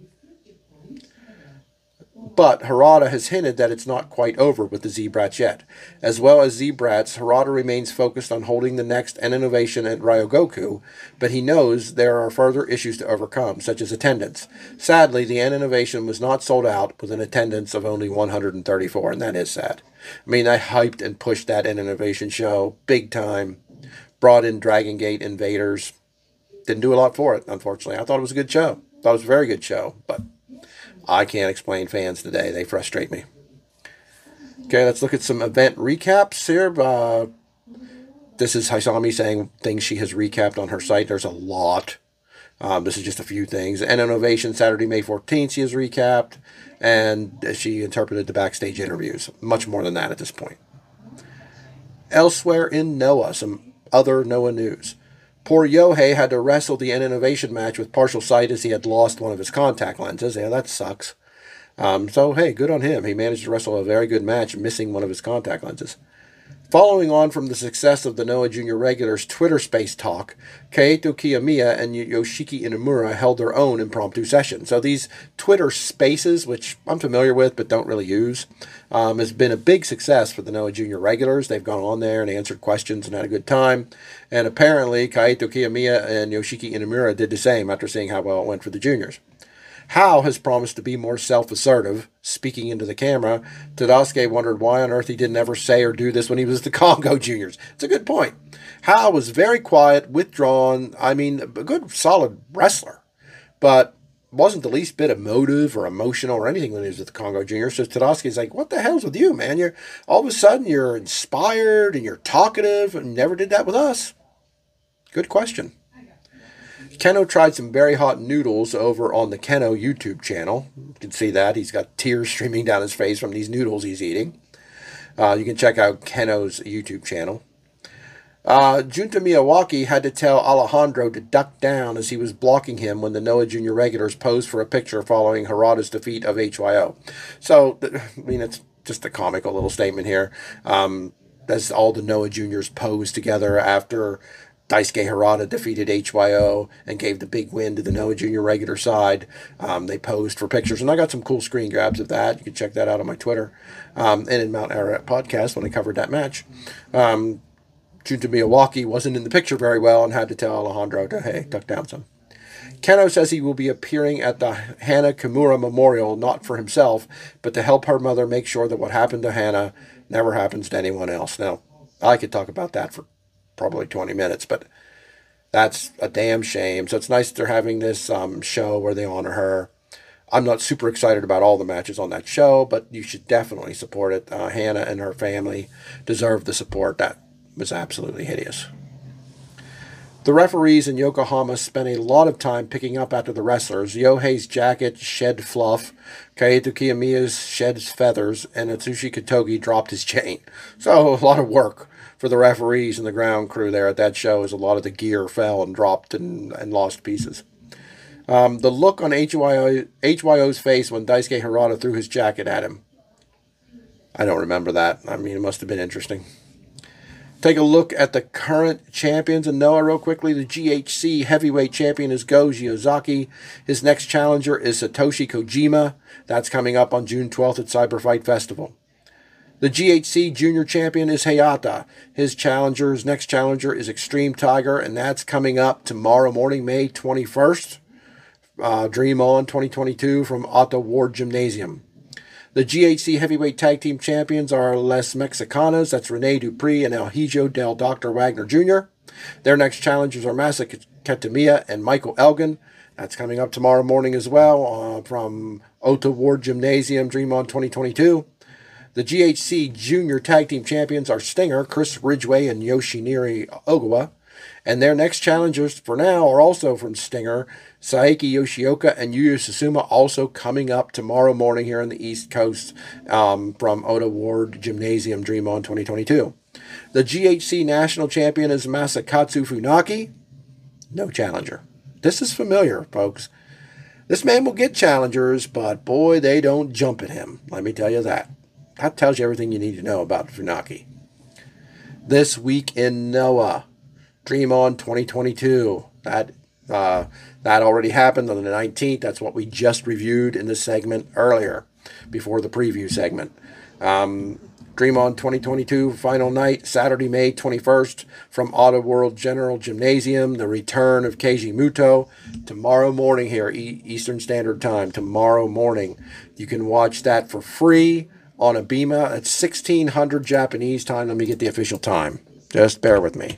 But Harada has hinted that it's not quite over with the Z-Brats yet. As well as Z-Brats, Harada remains focused on holding the next N Innovation at Ryogoku, but he knows there are further issues to overcome, such as attendance. Sadly, the N Innovation was not sold out with an attendance of only one hundred thirty-four, and that is sad. I mean, I hyped and pushed that N Innovation show big time, brought in Dragon Gate Invaders. Didn't do a lot for it, unfortunately. I thought it was a good show. Thought it was a very good show, but I can't explain fans today. They frustrate me. Okay, let's look at some event recaps here. Uh, this is Hisami saying things she has recapped on her site. There's a lot. Um, this is just a few things. N Innovation, Saturday, May fourteenth, she has recapped. And she interpreted the backstage interviews. Much more than that at this point. Elsewhere in Noah, some other Noah news. Poor Yohei had to wrestle the N Innovation match with partial sight as he had lost one of his contact lenses. Yeah, that sucks. Um, so, hey, good on him. He managed to wrestle a very good match, missing one of his contact lenses. Following on from the success of the Noah Junior Regulars Twitter Space Talk, Kaito Kiyomiya and Yoshiki Inamura held their own impromptu session. So these Twitter Spaces, which I'm familiar with but don't really use, um, has been a big success for the Noah Junior Regulars. They've gone on there and answered questions and had a good time. And apparently, Kaito Kiyomiya and Yoshiki Inamura did the same after seeing how well it went for the juniors. Hao has promised to be more self-assertive, speaking into the camera. Tadasuke wondered why on earth he didn't ever say or do this when he was the Congo Juniors. It's a good point. Hao was very quiet, withdrawn, I mean, a good, solid wrestler, but wasn't the least bit emotive or emotional or anything when he was at the Congo Juniors. So Tadasuke's like, what the hell's with you, man? You're all of a sudden you're inspired and you're talkative and never did that with us. Good question. Keno tried some very hot noodles over on the Keno YouTube channel. You can see that. He's got tears streaming down his face from these noodles he's eating. Uh, you can check out Keno's YouTube channel. Uh, Junta Miyawaki had to tell Alejandro to duck down as he was blocking him when the Noah Junior Regulars posed for a picture following Harada's defeat of H Y O. So, I mean, it's just a comical little statement here. Um, as all the Noah Juniors posed together after Daisuke Harada defeated H Y O and gave the big win to the Noah Junior regular side. Um, they posed for pictures, and I got some cool screen grabs of that. You can check that out on my Twitter um, and in Mount Ararat podcast when I covered that match. Um, Junta Miyawaki wasn't in the picture very well and had to tell Alejandro to, hey, duck down some. Kenoh says he will be appearing at the Hana Kimura Memorial, not for himself, but to help her mother make sure that what happened to Hana never happens to anyone else. Now, I could talk about that for probably twenty minutes, but that's a damn shame. So it's nice they're having this um, show where they honor her. I'm not super excited about all the matches on that show, but you should definitely support it. Uh, Hana and her family deserve the support. That was absolutely hideous. The referees in Yokohama spent a lot of time picking up after the wrestlers. Yohei's jacket shed fluff, Kaito Kiyomiya's shed feathers, and Atsushi Kotogi dropped his chain. So a lot of work for the referees and the ground crew there at that show as a lot of the gear fell and dropped and, and lost pieces. Um, the look on H Y O, H Y O's face when Daisuke Harada threw his jacket at him. I don't remember that. I mean, it must have been interesting. Take a look at the current champions in Noah real quickly. The G H C heavyweight champion is Go Shiozaki. His next challenger is Satoshi Kojima. That's coming up on June twelfth at Cyber Fight Festival. The G H C junior champion is Hayata. His challenger, his next challenger is Extreme Tiger, and that's coming up tomorrow morning, May twenty-first. Uh, Dream On twenty twenty-two from Otto Ward Gymnasium. The G H C Heavyweight Tag Team Champions are Les Mexicanas. That's Rene Dupree and El Hijo del Doctor Wagner Junior Their next challengers are Masa Katamiya and Michael Elgin. That's coming up tomorrow morning as well uh, from Otto Ward Gymnasium, Dream On twenty twenty-two. The G H C Junior Tag Team Champions are Stinger, Chris Ridgway, and Yoshinari Ogawa. And their next challengers for now are also from Stinger, Saeki Yoshioka and Yuya Sutsuma, also coming up tomorrow morning here on the East Coast um, from Oda Ward Gymnasium, Dream On twenty twenty-two. The G H C National Champion is Masakatsu Funaki. No challenger. This is familiar, folks. This man will get challengers, but boy, they don't jump at him. Let me tell you that. That tells you everything you need to know about Funaki. This week in Noah, Dream On twenty twenty-two. That uh, that already happened on the nineteenth. That's what we just reviewed in the segment earlier, before the preview segment. Um, Dream On twenty twenty-two, final night, Saturday, May twenty-first, from Auto World General Gymnasium. The return of Keiji Muto tomorrow morning here, e- Eastern Standard Time. Tomorrow morning, you can watch that for free on Abema at sixteen hundred Japanese time. Let me get the official time. Just bear with me.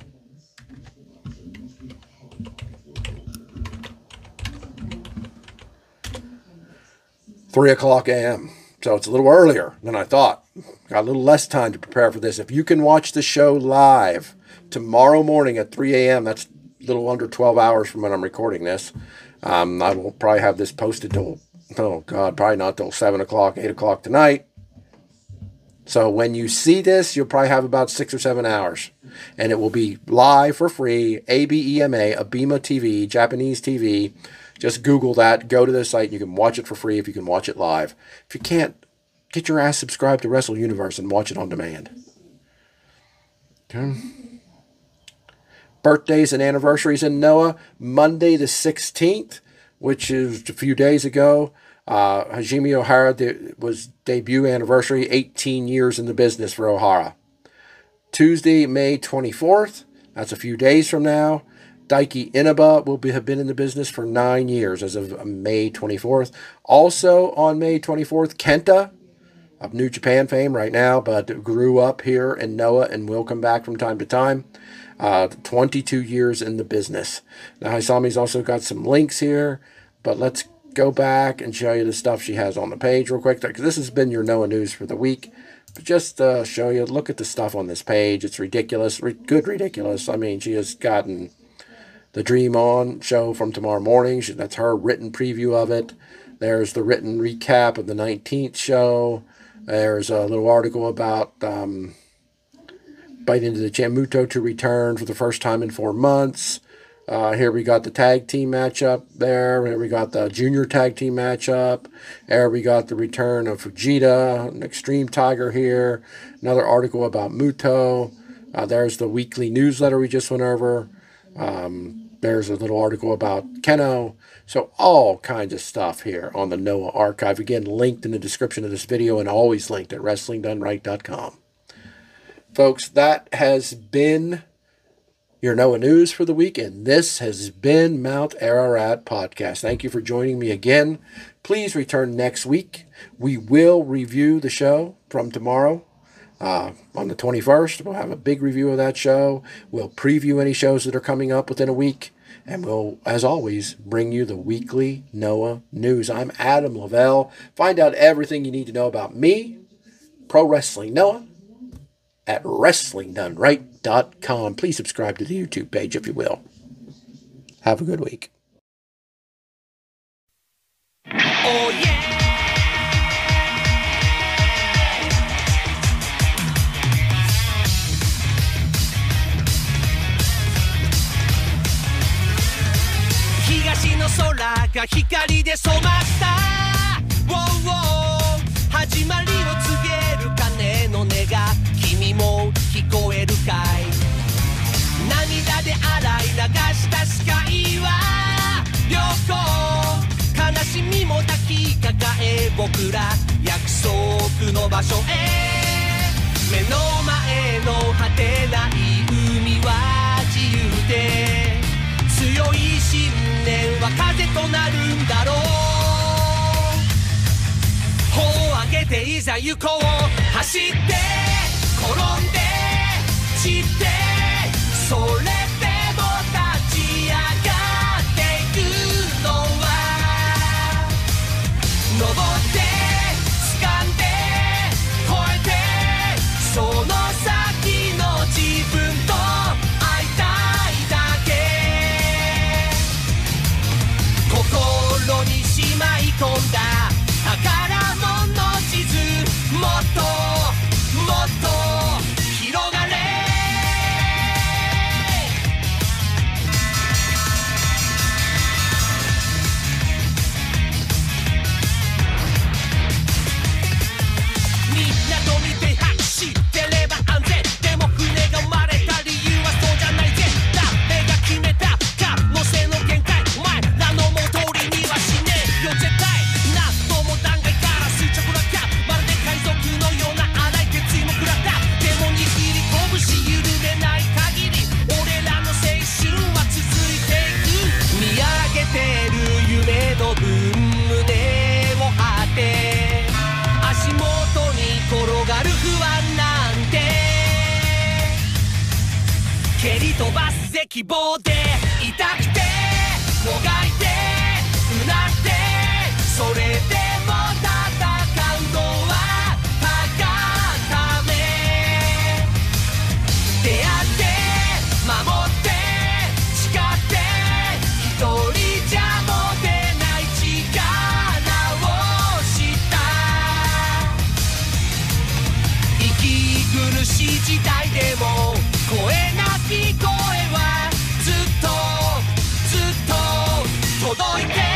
three o'clock a.m. So it's a little earlier than I thought. Got a little less time to prepare for this. If you can watch the show live tomorrow morning at three a.m., that's a little under twelve hours from when I'm recording this. Um, I will probably have this posted till, oh God, probably not till seven o'clock, eight o'clock tonight. So when you see this, you'll probably have about six or seven hours. And it will be live for free, A B E M A, Abema T V, Japanese T V. Just Google that, go to the site, and you can watch it for free if you can watch it live. If you can't, get your ass subscribed to Wrestle Universe and watch it on demand. Okay. Birthdays and anniversaries in Noah. Monday the sixteenth, which is a few days ago. Uh, Hajime Ohara de- was debut anniversary, eighteen years in the business for Ohara. Tuesday, May twenty-fourth, that's a few days from now. Daiki Inaba will be, have been in the business for nine years as of May twenty-fourth. Also on May twenty-fourth, Kenta, of New Japan fame right now, but grew up here in Noah and will come back from time to time. Uh, twenty-two years in the business. Now, Hisami's also got some links here, but let's go back and show you the stuff she has on the page real quick, because this has been your Noah news for the week. But just uh, show you, look at the stuff on this page. It's ridiculous, Re- good ridiculous. I mean, she has gotten the Dream On show from tomorrow morning. She, that's her written preview of it. There's the written recap of the nineteenth show. There's a little article about um, Bite into the Chamuto to return for the first time in four months. Uh, here we got the tag team matchup there. Here we got the junior tag team matchup. There we got the return of Fujita, an Extreme Tiger here. Another article about Muto. Uh, there's the weekly newsletter we just went over. Um, there's a little article about Keno. So all kinds of stuff here on the Noah Archive. Again, linked in the description of this video and always linked at wrestling done right dot com. Folks, that has been your Noah News for the week, and this has been Mount Ararat Podcast. Thank you for joining me again. Please return next week. We will review the show from tomorrow uh, on the twenty-first. We'll have a big review of that show. We'll preview any shows that are coming up within a week, and we'll, as always, bring you the weekly Noah News. I'm Adam Lavelle. Find out everything you need to know about me, Pro Wrestling Noah, at wrestling done right dot com. Please subscribe to the YouTube page if you will. Have a good week. Oh yeah!東の空が光で染まった始まりを告げる鐘の音が君も聞こえるかい涙で洗い流した視界は良好悲しみも抱きかかえ僕ら約束の場所へ目の前の果てない海は自由で強い信念は風となるんだろう帆を上げていざ行こう走って転んで散ってそれでも立ち上がっていくのは登って掴んで越えてその先の自分と会いたいだけ心にしまい込んだ宝物の地図もっともっと広がれみんなと見て走ってれば安全でも船が生まれた理由はそうじゃないぜ誰が決めたかのせの限界お前らの思う通りにはしねえよ絶対何度も断崖から垂直落下まるで海賊のような荒い決意も食らったでも握り拳緩めない限り俺らの青春は続いていく見上げてる夢の分胸を張って足元に転がる不安なんて蹴り飛ばすぜ希望で痛くてもがいてうなってそれでも戦うのはたがため出会って守って誓って一人じゃ持てない力を知った息苦しい時代でも声なき声はずっとずっと届いて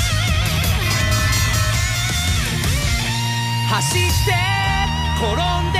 走って転んで